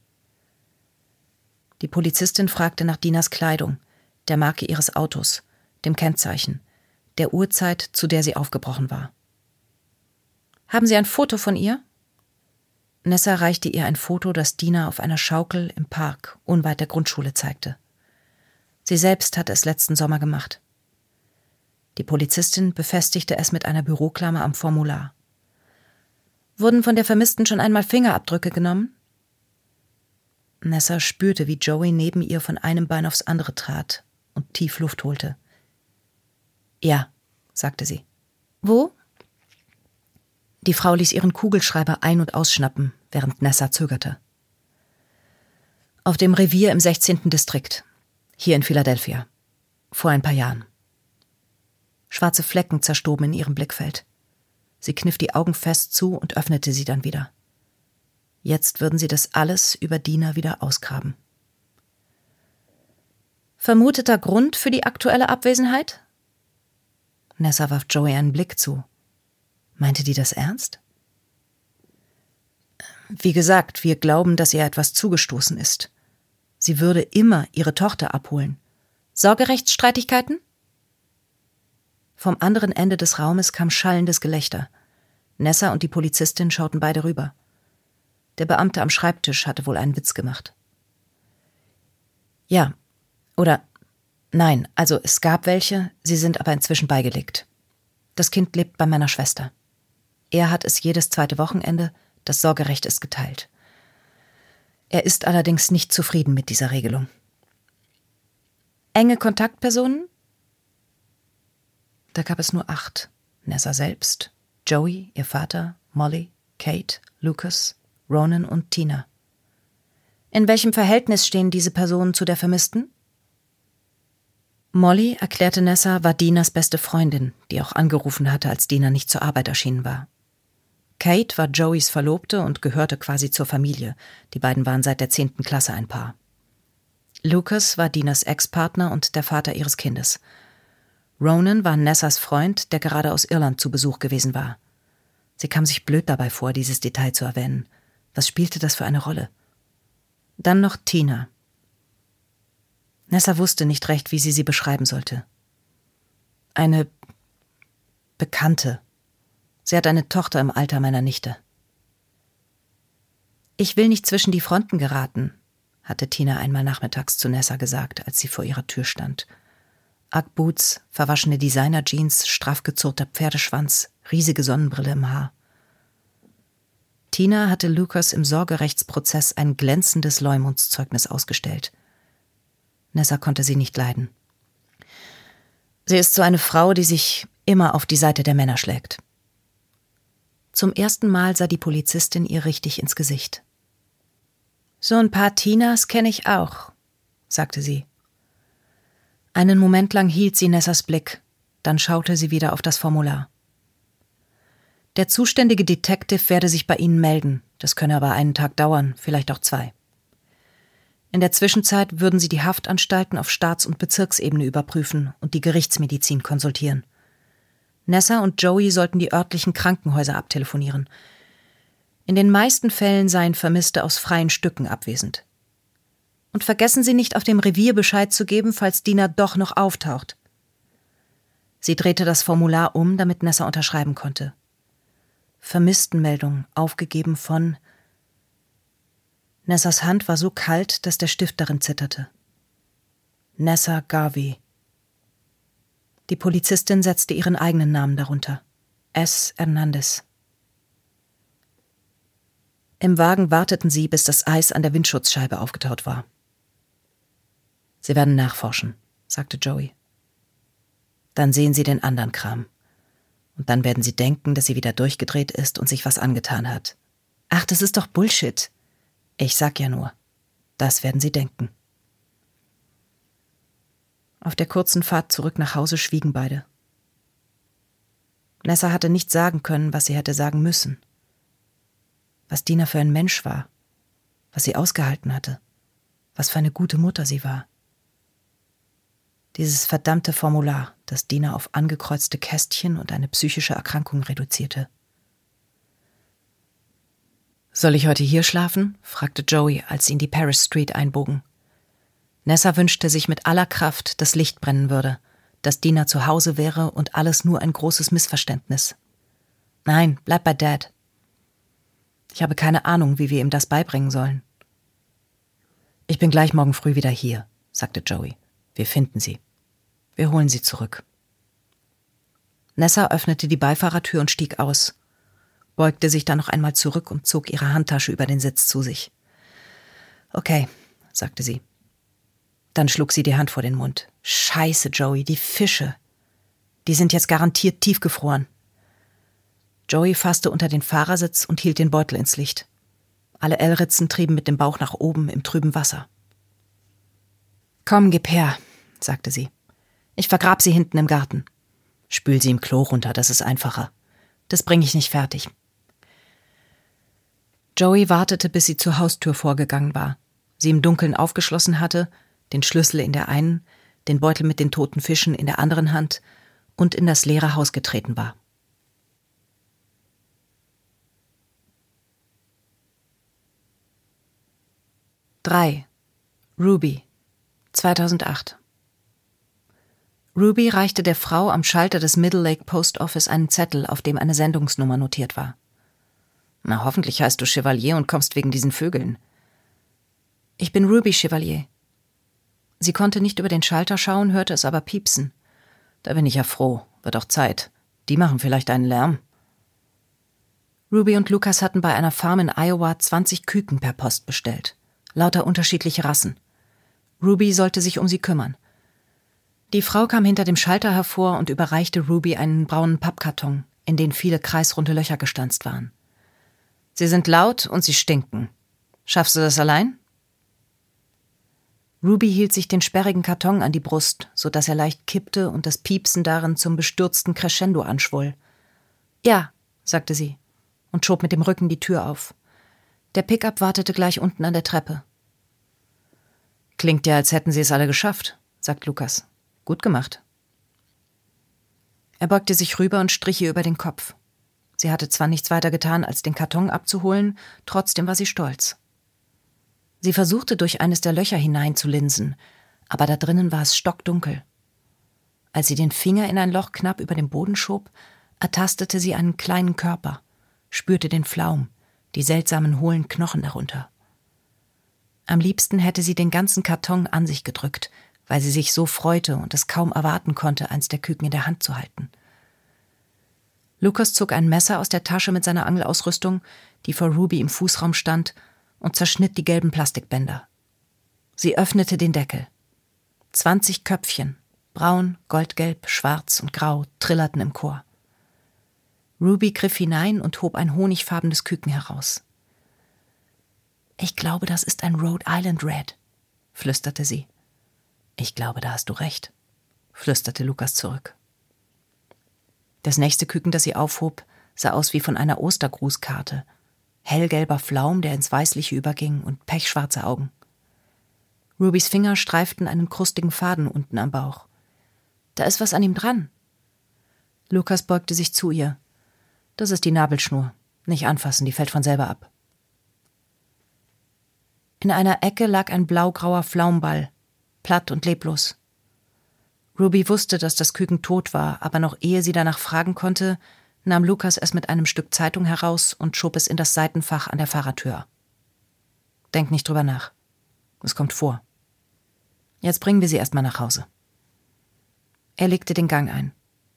Die Polizistin fragte nach Dinas Kleidung, der Marke ihres Autos, dem Kennzeichen, der Uhrzeit, zu der sie aufgebrochen war. Haben Sie ein Foto von ihr? Nessa reichte ihr ein Foto, das Dina auf einer Schaukel im Park unweit der Grundschule zeigte. Sie selbst hatte es letzten Sommer gemacht. Die Polizistin befestigte es mit einer Büroklammer am Formular. Wurden von der Vermissten schon einmal Fingerabdrücke genommen? Nessa spürte, wie Joey neben ihr von einem Bein aufs andere trat und tief Luft holte. Ja, sagte sie. Wo? Die Frau ließ ihren Kugelschreiber ein- und ausschnappen, während Nessa zögerte. Auf dem Revier im sechzehnten Distrikt, hier in Philadelphia, vor ein paar Jahren. Schwarze Flecken zerstoben in ihrem Blickfeld. Sie kniff die Augen fest zu und öffnete sie dann wieder. Jetzt würden sie das alles über Dina wieder ausgraben. Vermuteter Grund für die aktuelle Abwesenheit? Nessa warf Joey einen Blick zu. Meinte die das ernst? Wie gesagt, wir glauben, dass ihr etwas zugestoßen ist. Sie würde immer ihre Tochter abholen. Sorgerechtsstreitigkeiten? Vom anderen Ende des Raumes kam schallendes Gelächter. Nessa und die Polizistin schauten beide rüber. Der Beamte am Schreibtisch hatte wohl einen Witz gemacht. Ja, oder nein, also es gab welche, sie sind aber inzwischen beigelegt. Das Kind lebt bei meiner Schwester. Er hat es jedes zweite Wochenende, das Sorgerecht ist geteilt. Er ist allerdings nicht zufrieden mit dieser Regelung. Enge Kontaktpersonen? Da gab es nur acht. Nessa selbst, Joey, ihr Vater, Molly, Kate, Lucas, Ronan und Tina. In welchem Verhältnis stehen diese Personen zu der Vermissten? Molly, erklärte Nessa, war Dinas beste Freundin, die auch angerufen hatte, als Dina nicht zur Arbeit erschienen war. Kate war Joeys Verlobte und gehörte quasi zur Familie. Die beiden waren seit der zehnten Klasse ein Paar. Lucas war Dinas Ex-Partner und der Vater ihres Kindes. Ronan war Nessas Freund, der gerade aus Irland zu Besuch gewesen war. Sie kam sich blöd dabei vor, dieses Detail zu erwähnen. Was spielte das für eine Rolle? Dann noch Tina. Nessa wusste nicht recht, wie sie sie beschreiben sollte. Eine Bekannte. Sie hat eine Tochter im Alter meiner Nichte. Ich will nicht zwischen die Fronten geraten, hatte Tina einmal nachmittags zu Nessa gesagt, als sie vor ihrer Tür stand. Ugg-Boots, verwaschene Designer-Jeans, straff gezurrter Pferdeschwanz, riesige Sonnenbrille im Haar. Tina hatte Lucas im Sorgerechtsprozess ein glänzendes Leumundszeugnis ausgestellt. Nessa konnte sie nicht leiden. Sie ist so eine Frau, die sich immer auf die Seite der Männer schlägt. Zum ersten Mal sah die Polizistin ihr richtig ins Gesicht. »So ein paar Tinas kenne ich auch«, sagte sie. Einen Moment lang hielt sie Nessas Blick, dann schaute sie wieder auf das Formular. Der zuständige Detective werde sich bei Ihnen melden, das könne aber einen Tag dauern, vielleicht auch zwei. In der Zwischenzeit würden Sie die Haftanstalten auf Staats- und Bezirksebene überprüfen und die Gerichtsmedizin konsultieren. Nessa und Joey sollten die örtlichen Krankenhäuser abtelefonieren. In den meisten Fällen seien Vermisste aus freien Stücken abwesend. Und vergessen Sie nicht, auf dem Revier Bescheid zu geben, falls Dina doch noch auftaucht. Sie drehte das Formular um, damit Nessa unterschreiben konnte. Vermisstenmeldung, aufgegeben von... Nessas Hand war so kalt, dass der Stift darin zitterte. Nessa Garvey. Die Polizistin setzte ihren eigenen Namen darunter. S. Hernandez. Im Wagen warteten sie, bis das Eis an der Windschutzscheibe aufgetaut war. »Sie werden nachforschen«, sagte Joey. »Dann sehen Sie den anderen Kram. Und dann werden Sie denken, dass sie wieder durchgedreht ist und sich was angetan hat. Ach, das ist doch Bullshit. Ich sag ja nur, das werden Sie denken.« Auf der kurzen Fahrt zurück nach Hause schwiegen beide. Nessa hatte nicht sagen können, was sie hätte sagen müssen. Was Dina für ein Mensch war, was sie ausgehalten hatte, was für eine gute Mutter sie war. Dieses verdammte Formular, das Dina auf angekreuzte Kästchen und eine psychische Erkrankung reduzierte. »Soll ich heute hier schlafen?« fragte Joey, als sie in die Paris Street einbogen. Nessa wünschte sich mit aller Kraft, dass Licht brennen würde, dass Dina zu Hause wäre und alles nur ein großes Missverständnis. »Nein, bleib bei Dad. Ich habe keine Ahnung, wie wir ihm das beibringen sollen.« »Ich bin gleich morgen früh wieder hier«, sagte Joey. »Wir finden sie. Wir holen sie zurück.« Nessa öffnete die Beifahrertür und stieg aus, beugte sich dann noch einmal zurück und zog ihre Handtasche über den Sitz zu sich. »Okay«, sagte sie. Dann schlug sie die Hand vor den Mund. »Scheiße, Joey, die Fische. Die sind jetzt garantiert tiefgefroren.« Joey fasste unter den Fahrersitz und hielt den Beutel ins Licht. Alle L-Ritzen trieben mit dem Bauch nach oben im trüben Wasser. »Komm, gib her«, sagte sie. »Ich vergrab sie hinten im Garten. Spül sie im Klo runter, das ist einfacher. Das bringe ich nicht fertig.« Joey wartete, bis sie zur Haustür vorgegangen war, sie im Dunkeln aufgeschlossen hatte, den Schlüssel in der einen, den Beutel mit den toten Fischen in der anderen Hand und in das leere Haus getreten war. drei. Ruby. zweitausendacht. Ruby reichte der Frau am Schalter des Middle Lake Post Office einen Zettel, auf dem eine Sendungsnummer notiert war. »Na, hoffentlich heißt du Chevalier und kommst wegen diesen Vögeln.« »Ich bin Ruby Chevalier.« Sie konnte nicht über den Schalter schauen, hörte es aber piepsen. »Da bin ich ja froh. Wird auch Zeit. Die machen vielleicht einen Lärm.« Ruby und Lucas hatten bei einer Farm in Iowa zwanzig Küken per Post bestellt. Lauter unterschiedliche Rassen. Ruby sollte sich um sie kümmern. Die Frau kam hinter dem Schalter hervor und überreichte Ruby einen braunen Pappkarton, in den viele kreisrunde Löcher gestanzt waren. »Sie sind laut und sie stinken. Schaffst du das allein?« Ruby hielt sich den sperrigen Karton an die Brust, so dass er leicht kippte und das Piepsen darin zum bestürzten Crescendo anschwoll. »Ja«, sagte sie und schob mit dem Rücken die Tür auf. Der Pickup wartete gleich unten an der Treppe. »Klingt ja, als hätten sie es alle geschafft«, sagt Lucas. »Gut gemacht.« Er beugte sich rüber und strich ihr über den Kopf. Sie hatte zwar nichts weiter getan, als den Karton abzuholen, trotzdem war sie stolz. Sie versuchte, durch eines der Löcher hineinzulinsen, aber da drinnen war es stockdunkel. Als sie den Finger in ein Loch knapp über dem Boden schob, ertastete sie einen kleinen Körper, spürte den Flaum, die seltsamen hohlen Knochen darunter. Am liebsten hätte sie den ganzen Karton an sich gedrückt, weil sie sich so freute und es kaum erwarten konnte, eins der Küken in der Hand zu halten. Lucas zog ein Messer aus der Tasche mit seiner Angelausrüstung, die vor Ruby im Fußraum stand, und zerschnitt die gelben Plastikbänder. Sie öffnete den Deckel. Zwanzig Köpfchen, braun, goldgelb, schwarz und grau, trillerten im Chor. Ruby griff hinein und hob ein honigfarbenes Küken heraus. »Ich glaube, das ist ein Rhode Island Red«, flüsterte sie. »Ich glaube, da hast du recht«, flüsterte Lukas zurück. Das nächste Küken, das sie aufhob, sah aus wie von einer Ostergrußkarte. Hellgelber Flaum, der ins Weißliche überging, und pechschwarze Augen. Rubys Finger streiften einen krustigen Faden unten am Bauch. »Da ist was an ihm dran.« Lukas beugte sich zu ihr. »Das ist die Nabelschnur. Nicht anfassen, die fällt von selber ab.« In einer Ecke lag ein blaugrauer Flaumball, platt und leblos. Ruby wusste, dass das Küken tot war, aber noch ehe sie danach fragen konnte, nahm Lukas es mit einem Stück Zeitung heraus und schob es in das Seitenfach an der Fahrertür. »Denk nicht drüber nach. Es kommt vor. Jetzt bringen wir sie erstmal nach Hause.« Er legte den Gang ein.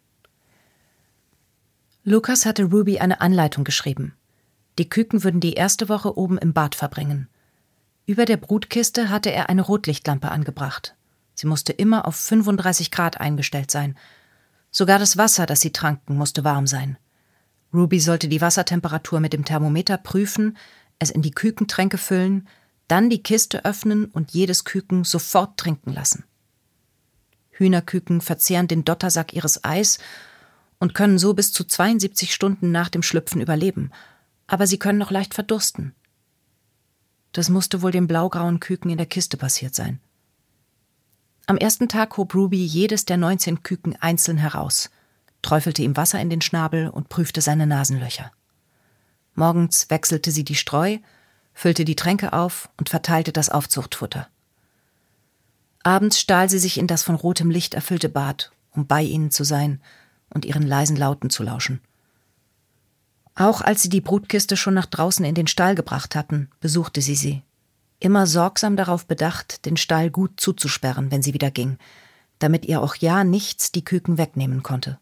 Lukas hatte Ruby eine Anleitung geschrieben. Die Küken würden die erste Woche oben im Bad verbringen. Über der Brutkiste hatte er eine Rotlichtlampe angebracht. Sie musste immer auf fünfunddreißig Grad eingestellt sein. Sogar das Wasser, das sie tranken, musste warm sein. Ruby sollte die Wassertemperatur mit dem Thermometer prüfen, es in die Kükentränke füllen, dann die Kiste öffnen und jedes Küken sofort trinken lassen. Hühnerküken verzehren den Dottersack ihres Eis und können so bis zu zweiundsiebzig Stunden nach dem Schlüpfen überleben, aber sie können noch leicht verdursten. Das musste wohl dem blaugrauen Küken in der Kiste passiert sein. Am ersten Tag hob Ruby jedes der neunzehn Küken einzeln heraus, träufelte ihm Wasser in den Schnabel und prüfte seine Nasenlöcher. Morgens wechselte sie die Streu, füllte die Tränke auf und verteilte das Aufzuchtfutter. Abends stahl sie sich in das von rotem Licht erfüllte Bad, um bei ihnen zu sein und ihren leisen Lauten zu lauschen. Auch als sie die Brutkiste schon nach draußen in den Stall gebracht hatten, besuchte sie sie, immer sorgsam darauf bedacht, den Stall gut zuzusperren, wenn sie wieder ging, damit ihr auch ja nichts die Küken wegnehmen konnte.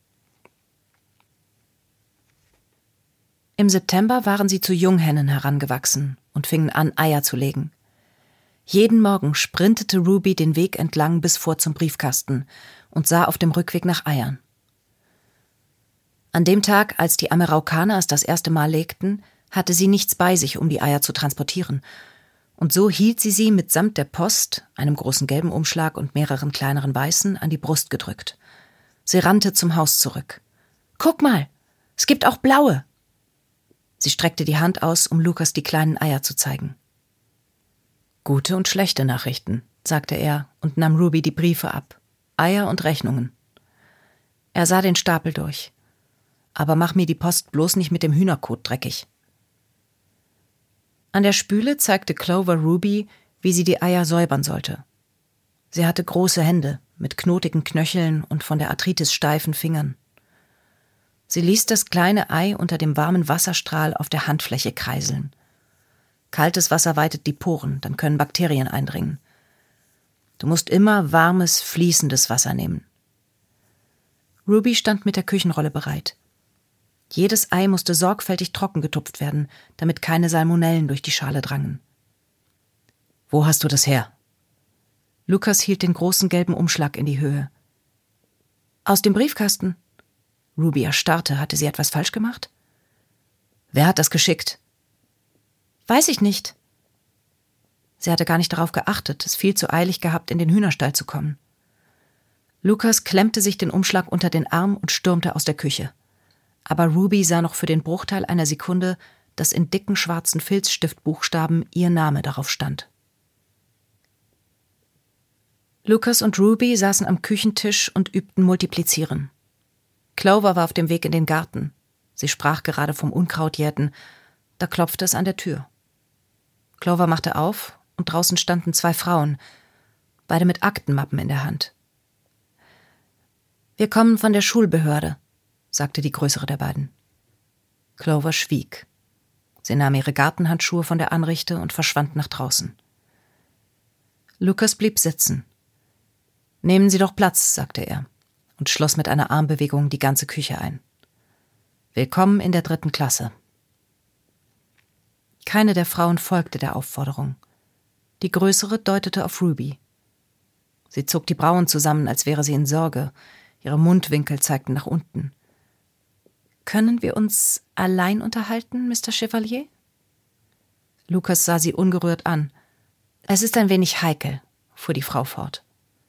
Im September waren sie zu Junghennen herangewachsen und fingen an, Eier zu legen. Jeden Morgen sprintete Ruby den Weg entlang bis vor zum Briefkasten und sah auf dem Rückweg nach Eiern. An dem Tag, als die Ameraukaners das erste Mal legten, hatte sie nichts bei sich, um die Eier zu transportieren. Und so hielt sie sie mitsamt der Post, einem großen gelben Umschlag und mehreren kleineren weißen, an die Brust gedrückt. Sie rannte zum Haus zurück. »Guck mal, es gibt auch blaue!« Sie streckte die Hand aus, um Lukas die kleinen Eier zu zeigen. »Gute und schlechte Nachrichten«, sagte er und nahm Ruby die Briefe ab. Eier und Rechnungen. Er sah den Stapel durch. »Aber mach mir die Post bloß nicht mit dem Hühnerkot dreckig.« An der Spüle zeigte Clover Ruby, wie sie die Eier säubern sollte. Sie hatte große Hände mit knotigen Knöcheln und von der Arthritis steifen Fingern. Sie ließ das kleine Ei unter dem warmen Wasserstrahl auf der Handfläche kreiseln. Kaltes Wasser weitet die Poren, dann können Bakterien eindringen. Du musst immer warmes, fließendes Wasser nehmen. Ruby stand mit der Küchenrolle bereit. Jedes Ei musste sorgfältig trocken getupft werden, damit keine Salmonellen durch die Schale drangen. »Wo hast du das her?« Lukas hielt den großen gelben Umschlag in die Höhe. »Aus dem Briefkasten.« Ruby erstarrte. Hatte sie etwas falsch gemacht? »Wer hat das geschickt?« »Weiß ich nicht.« Sie hatte gar nicht darauf geachtet, es viel zu eilig gehabt, in den Hühnerstall zu kommen. Lukas klemmte sich den Umschlag unter den Arm und stürmte aus der Küche. Aber Ruby sah noch für den Bruchteil einer Sekunde, dass in dicken schwarzen Filzstiftbuchstaben ihr Name darauf stand. Lukas und Ruby saßen am Küchentisch und übten Multiplizieren. Clover war auf dem Weg in den Garten. Sie sprach gerade vom Unkrautjäten. Da klopfte es an der Tür. Clover machte auf und draußen standen zwei Frauen, beide mit Aktenmappen in der Hand. »Wir kommen von der Schulbehörde«, sagte die größere der beiden. Clover schwieg. Sie nahm ihre Gartenhandschuhe von der Anrichte und verschwand nach draußen. Lukas blieb sitzen. »Nehmen Sie doch Platz«, sagte er und schloss mit einer Armbewegung die ganze Küche ein. »Willkommen in der dritten Klasse.« Keine der Frauen folgte der Aufforderung. Die größere deutete auf Ruby. Sie zog die Brauen zusammen, als wäre sie in Sorge. Ihre Mundwinkel zeigten nach unten. »Können wir uns allein unterhalten, Mister Chevalier?« Lucas sah sie ungerührt an. »Es ist ein wenig heikel«, fuhr die Frau fort.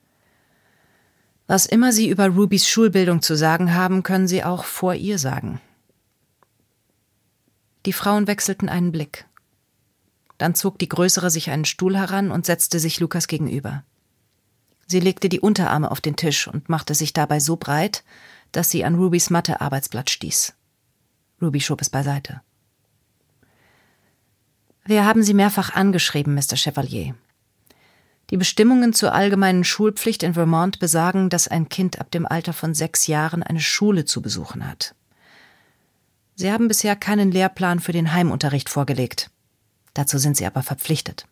»Was immer Sie über Rubys Schulbildung zu sagen haben, können Sie auch vor ihr sagen.« Die Frauen wechselten einen Blick. Dann zog die Größere sich einen Stuhl heran und setzte sich Lucas gegenüber. Sie legte die Unterarme auf den Tisch und machte sich dabei so breit, dass sie an Rubys Mathearbeitsblatt stieß. Ruby schob es beiseite. »Wir haben Sie mehrfach angeschrieben, Mister Chevalier. Die Bestimmungen zur allgemeinen Schulpflicht in Vermont besagen, dass ein Kind ab dem Alter von sechs Jahren eine Schule zu besuchen hat. Sie haben bisher keinen Lehrplan für den Heimunterricht vorgelegt. Dazu sind Sie aber verpflichtet.«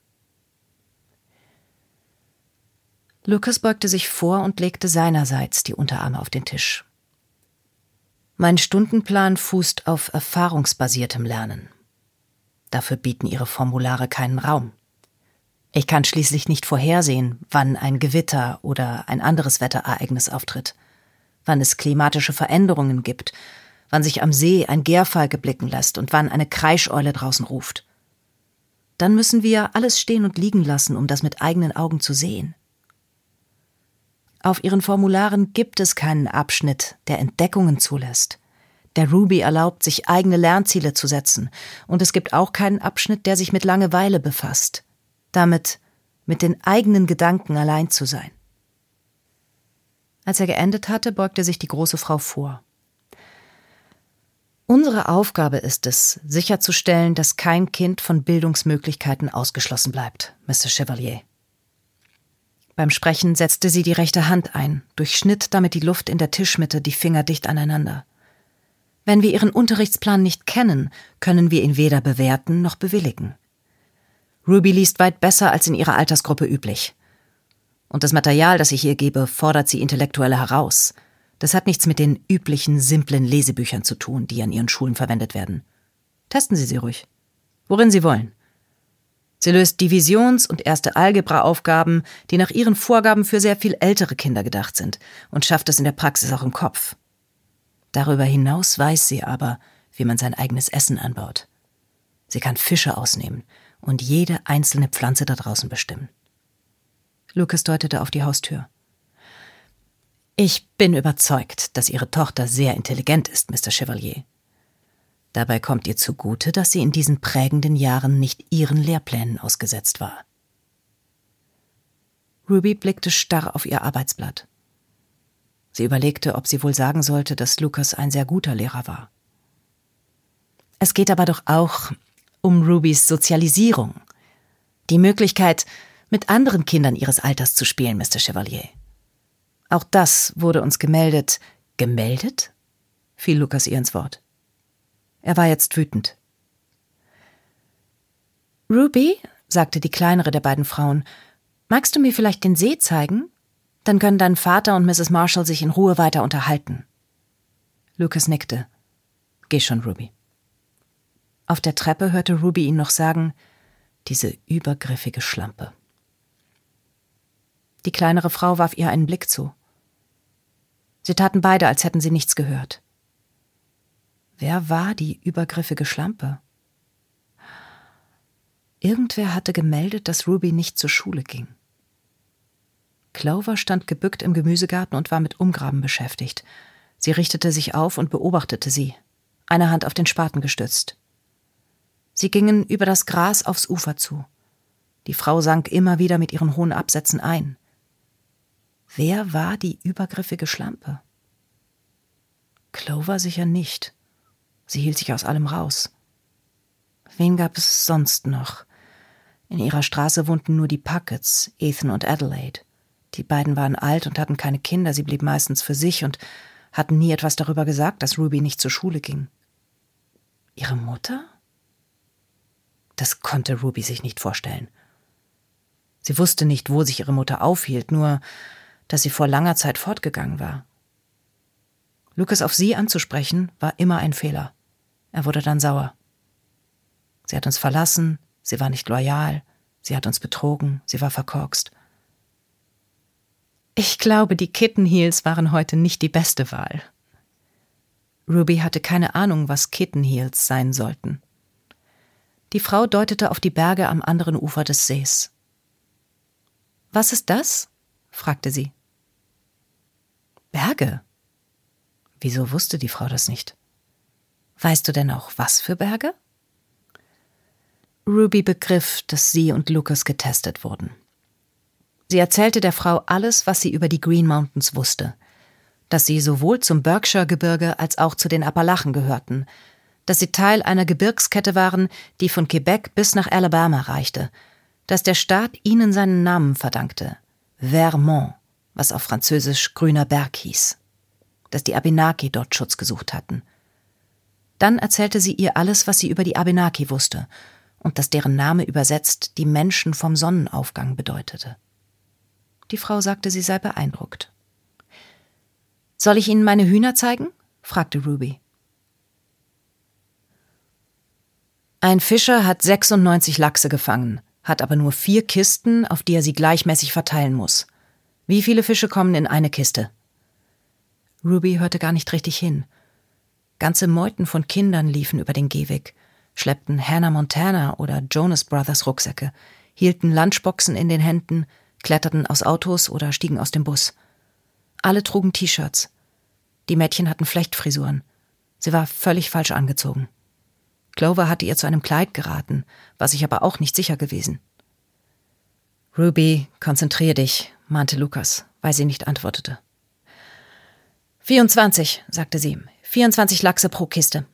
Lucas beugte sich vor und legte seinerseits die Unterarme auf den Tisch. »Mein Stundenplan fußt auf erfahrungsbasiertem Lernen. Dafür bieten Ihre Formulare keinen Raum. Ich kann schließlich nicht vorhersehen, wann ein Gewitter oder ein anderes Wetterereignis auftritt, wann es klimatische Veränderungen gibt, wann sich am See ein Gärfalke blicken lässt und wann eine Kreischeule draußen ruft. Dann müssen wir alles stehen und liegen lassen, um das mit eigenen Augen zu sehen. Auf Ihren Formularen gibt es keinen Abschnitt, der Entdeckungen zulässt. Der Ruby erlaubt, sich eigene Lernziele zu setzen, und es gibt auch keinen Abschnitt, der sich mit Langeweile befasst. Damit, mit den eigenen Gedanken allein zu sein.« Als er geendet hatte, beugte sich die große Frau vor. »Unsere Aufgabe ist es, sicherzustellen, dass kein Kind von Bildungsmöglichkeiten ausgeschlossen bleibt, Mister Chevalier.« Beim Sprechen setzte sie die rechte Hand ein, durchschnitt damit die Luft in der Tischmitte, die Finger dicht aneinander. »Wenn wir Ihren Unterrichtsplan nicht kennen, können wir ihn weder bewerten noch bewilligen. Ruby liest weit besser als in ihrer Altersgruppe üblich. Und das Material, das ich ihr gebe, fordert sie intellektuell heraus. Das hat nichts mit den üblichen, simplen Lesebüchern zu tun, die an ihren Schulen verwendet werden. Testen Sie sie ruhig. Worin Sie wollen. Sie löst Divisions- und erste Algebra-Aufgaben, die nach ihren Vorgaben für sehr viel ältere Kinder gedacht sind, und schafft es in der Praxis auch im Kopf. Darüber hinaus weiß sie aber, wie man sein eigenes Essen anbaut. Sie kann Fische ausnehmen und jede einzelne Pflanze da draußen bestimmen.« Lucas deutete auf die Haustür. »Ich bin überzeugt, dass Ihre Tochter sehr intelligent ist, Mister Chevalier. Dabei kommt ihr zugute, dass sie in diesen prägenden Jahren nicht Ihren Lehrplänen ausgesetzt war.« Ruby blickte starr auf ihr Arbeitsblatt. Sie überlegte, ob sie wohl sagen sollte, dass Lucas ein sehr guter Lehrer war. »Es geht aber doch auch um Rubys Sozialisierung. Die Möglichkeit, mit anderen Kindern ihres Alters zu spielen, Mister Chevalier. Auch das wurde uns gemeldet.« »Gemeldet?« fiel Lucas ihr ins Wort. Er war jetzt wütend. »Ruby«, sagte die kleinere der beiden Frauen, »magst du mir vielleicht den See zeigen? Dann können dein Vater und Misses Marshall sich in Ruhe weiter unterhalten.« Lucas nickte. »Geh schon, Ruby.« Auf der Treppe hörte Ruby ihn noch sagen, »diese übergriffige Schlampe.« Die kleinere Frau warf ihr einen Blick zu. Sie taten beide, als hätten sie nichts gehört. Wer war die übergriffige Schlampe? Irgendwer hatte gemeldet, dass Ruby nicht zur Schule ging. Clover stand gebückt im Gemüsegarten und war mit Umgraben beschäftigt. Sie richtete sich auf und beobachtete sie, eine Hand auf den Spaten gestützt. Sie gingen über das Gras aufs Ufer zu. Die Frau sank immer wieder mit ihren hohen Absätzen ein. Wer war die übergriffige Schlampe? Clover sicher nicht. Sie hielt sich aus allem raus. Wen gab es sonst noch? In ihrer Straße wohnten nur die Pucketts, Ethan und Adelaide. Die beiden waren alt und hatten keine Kinder, sie blieb meistens für sich und hatten nie etwas darüber gesagt, dass Ruby nicht zur Schule ging. Ihre Mutter? Das konnte Ruby sich nicht vorstellen. Sie wusste nicht, wo sich ihre Mutter aufhielt, nur, dass sie vor langer Zeit fortgegangen war. Lucas auf sie anzusprechen, war immer ein Fehler. Er wurde dann sauer. Sie hat uns verlassen, sie war nicht loyal, sie hat uns betrogen, sie war verkorkst. Ich glaube, die Kitten Heels waren heute nicht die beste Wahl. Ruby hatte keine Ahnung, was Kitten Heels sein sollten. Die Frau deutete auf die Berge am anderen Ufer des Sees. »Was ist das?« fragte sie. »Berge?« Wieso wusste die Frau das nicht? »Weißt du denn auch, was für Berge?« Ruby begriff, dass sie und Lucas getestet wurden. Sie erzählte der Frau alles, was sie über die Green Mountains wusste. Dass sie sowohl zum Berkshire-Gebirge als auch zu den Appalachen gehörten. Dass sie Teil einer Gebirgskette waren, die von Quebec bis nach Alabama reichte. Dass der Staat ihnen seinen Namen verdankte. Vermont, was auf Französisch grüner Berg hieß. Dass die Abenaki dort Schutz gesucht hatten. Dann erzählte sie ihr alles, was sie über die Abenaki wusste und dass deren Name übersetzt die Menschen vom Sonnenaufgang bedeutete. Die Frau sagte, sie sei beeindruckt. »Soll ich Ihnen meine Hühner zeigen?« fragte Ruby. Ein Fischer hat sechsundneunzig Lachse gefangen, hat aber nur vier Kisten, auf die er sie gleichmäßig verteilen muss. Wie viele Fische kommen in eine Kiste? Ruby hörte gar nicht richtig hin. Ganze Meuten von Kindern liefen über den Gehweg, schleppten Hannah Montana oder Jonas Brothers Rucksäcke, hielten Lunchboxen in den Händen, kletterten aus Autos oder stiegen aus dem Bus. Alle trugen T-Shirts. Die Mädchen hatten Flechtfrisuren. Sie war völlig falsch angezogen. Clover hatte ihr zu einem Kleid geraten, war sich aber auch nicht sicher gewesen. »Ruby, konzentrier dich«, mahnte Lucas, weil sie nicht antwortete. »vierundzwanzig«, sagte sie. »vierundzwanzig Lachse pro Kiste.«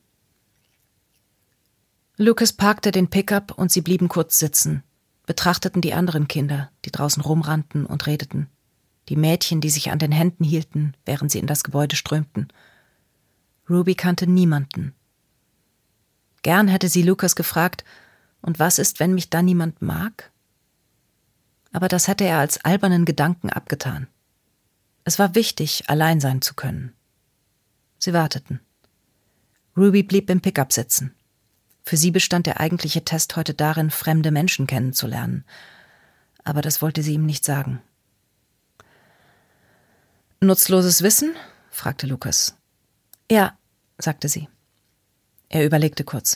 Lucas parkte den Pickup und sie blieben kurz sitzen, betrachteten die anderen Kinder, die draußen rumrannten und redeten, die Mädchen, die sich an den Händen hielten, während sie in das Gebäude strömten. Ruby kannte niemanden. Gern hätte sie Lucas gefragt, und was ist, wenn mich da niemand mag? Aber das hätte er als albernen Gedanken abgetan. Es war wichtig, allein sein zu können. Sie warteten. Ruby blieb im Pickup sitzen. Für sie bestand der eigentliche Test heute darin, fremde Menschen kennenzulernen. Aber das wollte sie ihm nicht sagen. »Nutzloses Wissen?« fragte Lucas. »Ja«, sagte sie. Er überlegte kurz.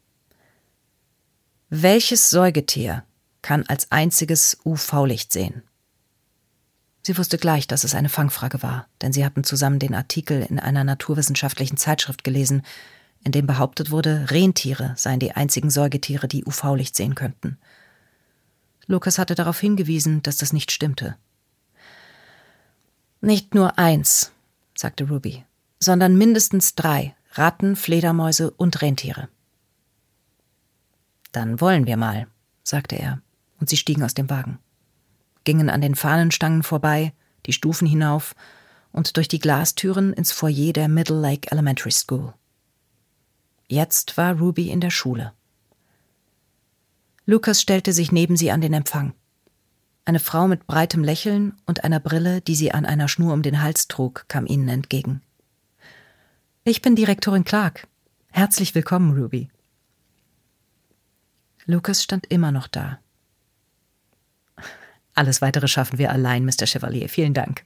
»Welches Säugetier kann als einziges U V-Licht sehen?« Sie wusste gleich, dass es eine Fangfrage war, denn sie hatten zusammen den Artikel in einer naturwissenschaftlichen Zeitschrift gelesen, in dem behauptet wurde, Rentiere seien die einzigen Säugetiere, die U V-Licht sehen könnten. Lucas hatte darauf hingewiesen, dass das nicht stimmte. »Nicht nur eins«, sagte Ruby, »sondern mindestens drei, Ratten, Fledermäuse und Rentiere.« »Dann wollen wir mal«, sagte er, und sie stiegen aus dem Wagen, gingen an den Fahnenstangen vorbei, die Stufen hinauf und durch die Glastüren ins Foyer der Middle Lake Elementary School. Jetzt war Ruby in der Schule. Lucas stellte sich neben sie an den Empfang. Eine Frau mit breitem Lächeln und einer Brille, die sie an einer Schnur um den Hals trug, kam ihnen entgegen. »Ich bin Direktorin Clark. Herzlich willkommen, Ruby.« Lucas stand immer noch da. »Alles Weitere schaffen wir allein, Mister Chevalier. Vielen Dank.«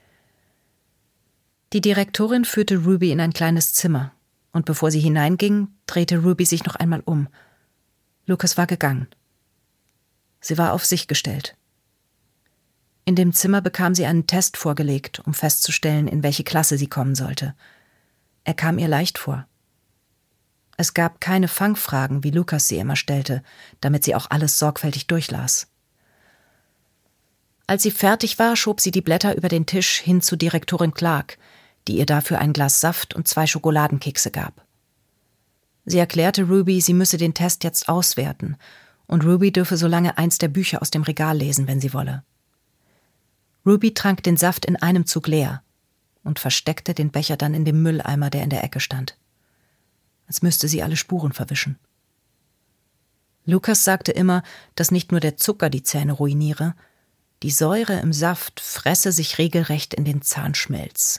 Die Direktorin führte Ruby in ein kleines Zimmer, und bevor sie hineinging, drehte Ruby sich noch einmal um. Lucas war gegangen. Sie war auf sich gestellt. In dem Zimmer bekam sie einen Test vorgelegt, um festzustellen, in welche Klasse sie kommen sollte. Er kam ihr leicht vor. Es gab keine Fangfragen, wie Lucas sie immer stellte, damit sie auch alles sorgfältig durchlas. Als sie fertig war, schob sie die Blätter über den Tisch hin zu Direktorin Clark, die ihr dafür ein Glas Saft und zwei Schokoladenkekse gab. Sie erklärte Ruby, sie müsse den Test jetzt auswerten, und Ruby dürfe so lange eins der Bücher aus dem Regal lesen, wenn sie wolle. Ruby trank den Saft in einem Zug leer und versteckte den Becher dann in dem Mülleimer, der in der Ecke stand. Als müsste sie alle Spuren verwischen. Lucas sagte immer, dass nicht nur der Zucker die Zähne ruiniere, die Säure im Saft fresse sich regelrecht in den Zahnschmelz.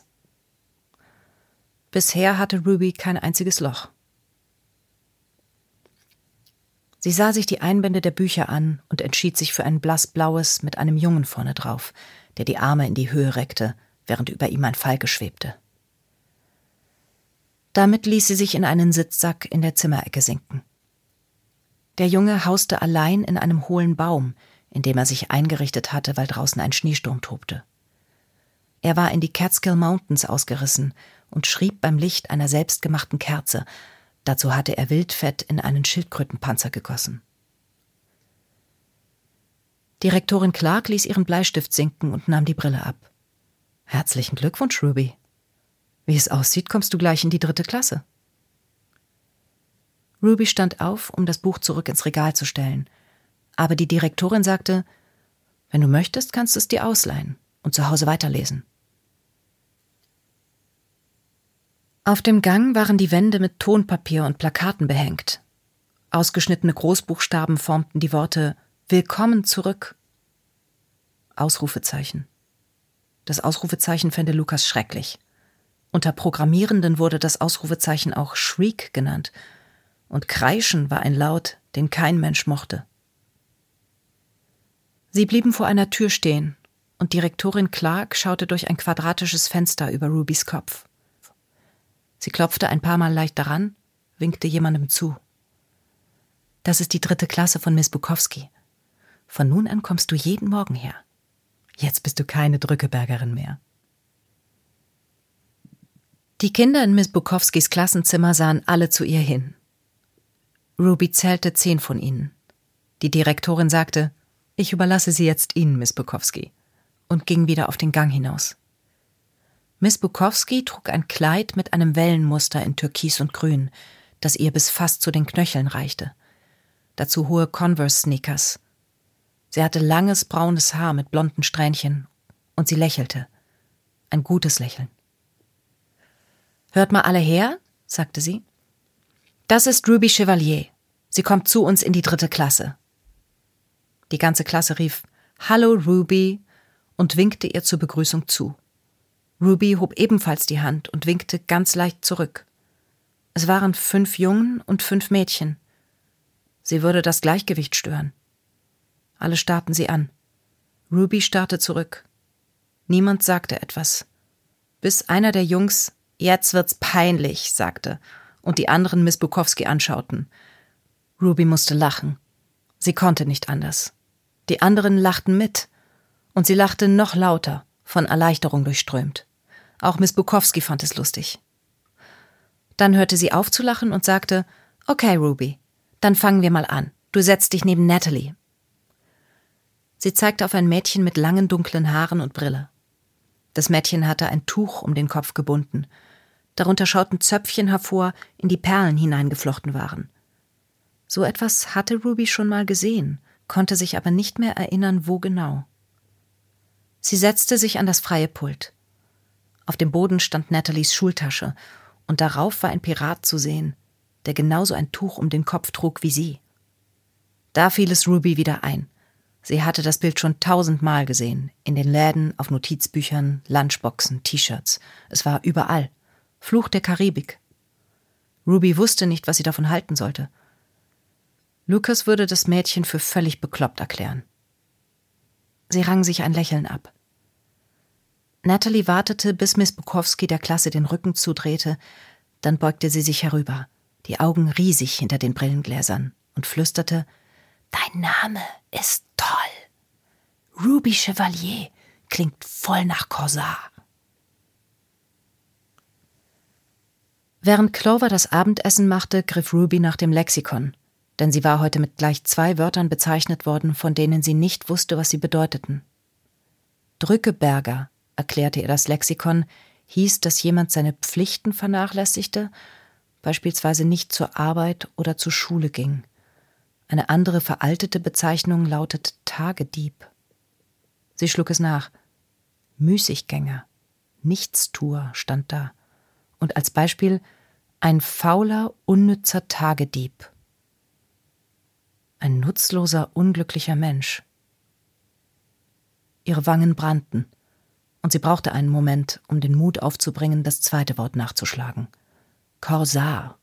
Bisher hatte Ruby kein einziges Loch. Sie sah sich die Einbände der Bücher an und entschied sich für ein blassblaues mit einem Jungen vorne drauf, der die Arme in die Höhe reckte, während über ihm ein Falke schwebte. Damit ließ sie sich in einen Sitzsack in der Zimmerecke sinken. Der Junge hauste allein in einem hohlen Baum, in dem er sich eingerichtet hatte, weil draußen ein Schneesturm tobte. Er war in die Catskill Mountains ausgerissen und schrieb beim Licht einer selbstgemachten Kerze. Dazu hatte er Wildfett in einen Schildkrötenpanzer gegossen. Direktorin Clark ließ ihren Bleistift sinken und nahm die Brille ab. »Herzlichen Glückwunsch, Ruby. Wie es aussieht, kommst du gleich in die dritte Klasse.« Ruby stand auf, um das Buch zurück ins Regal zu stellen. Aber die Direktorin sagte, »Wenn du möchtest, kannst du es dir ausleihen und zu Hause weiterlesen.« Auf dem Gang waren die Wände mit Tonpapier und Plakaten behängt. Ausgeschnittene Großbuchstaben formten die Worte »Willkommen zurück«. Ausrufezeichen. Das Ausrufezeichen fände Lukas schrecklich. Unter Programmierenden wurde das Ausrufezeichen auch Shriek genannt. Und Kreischen war ein Laut, den kein Mensch mochte. Sie blieben vor einer Tür stehen, und Direktorin Clark schaute durch ein quadratisches Fenster über Rubys Kopf. Sie klopfte ein paar Mal leicht daran, winkte jemandem zu. »Das ist die dritte Klasse von Miss Bukowski. Von nun an kommst du jeden Morgen her. Jetzt bist du keine Drückebergerin mehr.« Die Kinder in Miss Bukowskis Klassenzimmer sahen alle zu ihr hin. Ruby zählte zehn von ihnen. Die Direktorin sagte, »Ich überlasse Sie jetzt Ihnen, Miss Bukowski«, und ging wieder auf den Gang hinaus. Miss Bukowski trug ein Kleid mit einem Wellenmuster in Türkis und Grün, das ihr bis fast zu den Knöcheln reichte. Dazu hohe Converse-Sneakers. Sie hatte langes, braunes Haar mit blonden Strähnchen und sie lächelte. Ein gutes Lächeln. »Hört mal alle her«, sagte sie. »Das ist Ruby Chevalier. Sie kommt zu uns in die dritte Klasse.« Die ganze Klasse rief »Hallo Ruby« und winkte ihr zur Begrüßung zu. Ruby hob ebenfalls die Hand und winkte ganz leicht zurück. Es waren fünf Jungen und fünf Mädchen. Sie würde das Gleichgewicht stören. Alle starrten sie an. Ruby starrte zurück. Niemand sagte etwas. Bis einer der Jungs »Jetzt wird's peinlich«, sagte und die anderen Miss Bukowski anschauten. Ruby musste lachen. Sie konnte nicht anders. Die anderen lachten mit. Und sie lachte noch lauter, von Erleichterung durchströmt. Auch Miss Bukowski fand es lustig. Dann hörte sie auf zu lachen und sagte, »Okay, Ruby, dann fangen wir mal an. Du setzt dich neben Natalie.« Sie zeigte auf ein Mädchen mit langen, dunklen Haaren und Brille. Das Mädchen hatte ein Tuch um den Kopf gebunden. Darunter schauten Zöpfchen hervor, in die Perlen hineingeflochten waren. So etwas hatte Ruby schon mal gesehen, konnte sich aber nicht mehr erinnern, wo genau. Sie setzte sich an das freie Pult. Auf dem Boden stand Natalies Schultasche, und darauf war ein Pirat zu sehen, der genauso ein Tuch um den Kopf trug wie sie. Da fiel es Ruby wieder ein. Sie hatte das Bild schon tausendmal gesehen, in den Läden, auf Notizbüchern, Lunchboxen, T-Shirts. Es war überall. Fluch der Karibik. Ruby wusste nicht, was sie davon halten sollte. Lucas würde das Mädchen für völlig bekloppt erklären. Sie rang sich ein Lächeln ab. Natalie wartete, bis Miss Bukowski der Klasse den Rücken zudrehte, dann beugte sie sich herüber, die Augen riesig hinter den Brillengläsern, und flüsterte, »Dein Name ist toll. Ruby Chevalier klingt voll nach Korsar.« Während Clover das Abendessen machte, griff Ruby nach dem Lexikon, denn sie war heute mit gleich zwei Wörtern bezeichnet worden, von denen sie nicht wusste, was sie bedeuteten. Drückeberger, erklärte ihr das Lexikon, hieß, dass jemand seine Pflichten vernachlässigte, beispielsweise nicht zur Arbeit oder zur Schule ging. Eine andere veraltete Bezeichnung lautet Tagedieb. Sie schlug es nach. Müßiggänger, Nichtstuer stand da. Und als Beispiel ein fauler, unnützer Tagedieb. Ein nutzloser, unglücklicher Mensch. Ihre Wangen brannten, und sie brauchte einen Moment, um den Mut aufzubringen, das zweite Wort nachzuschlagen. Korsar.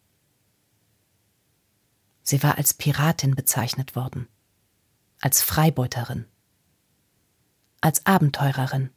Sie war als Piratin bezeichnet worden, als Freibeuterin. als Abenteurerin.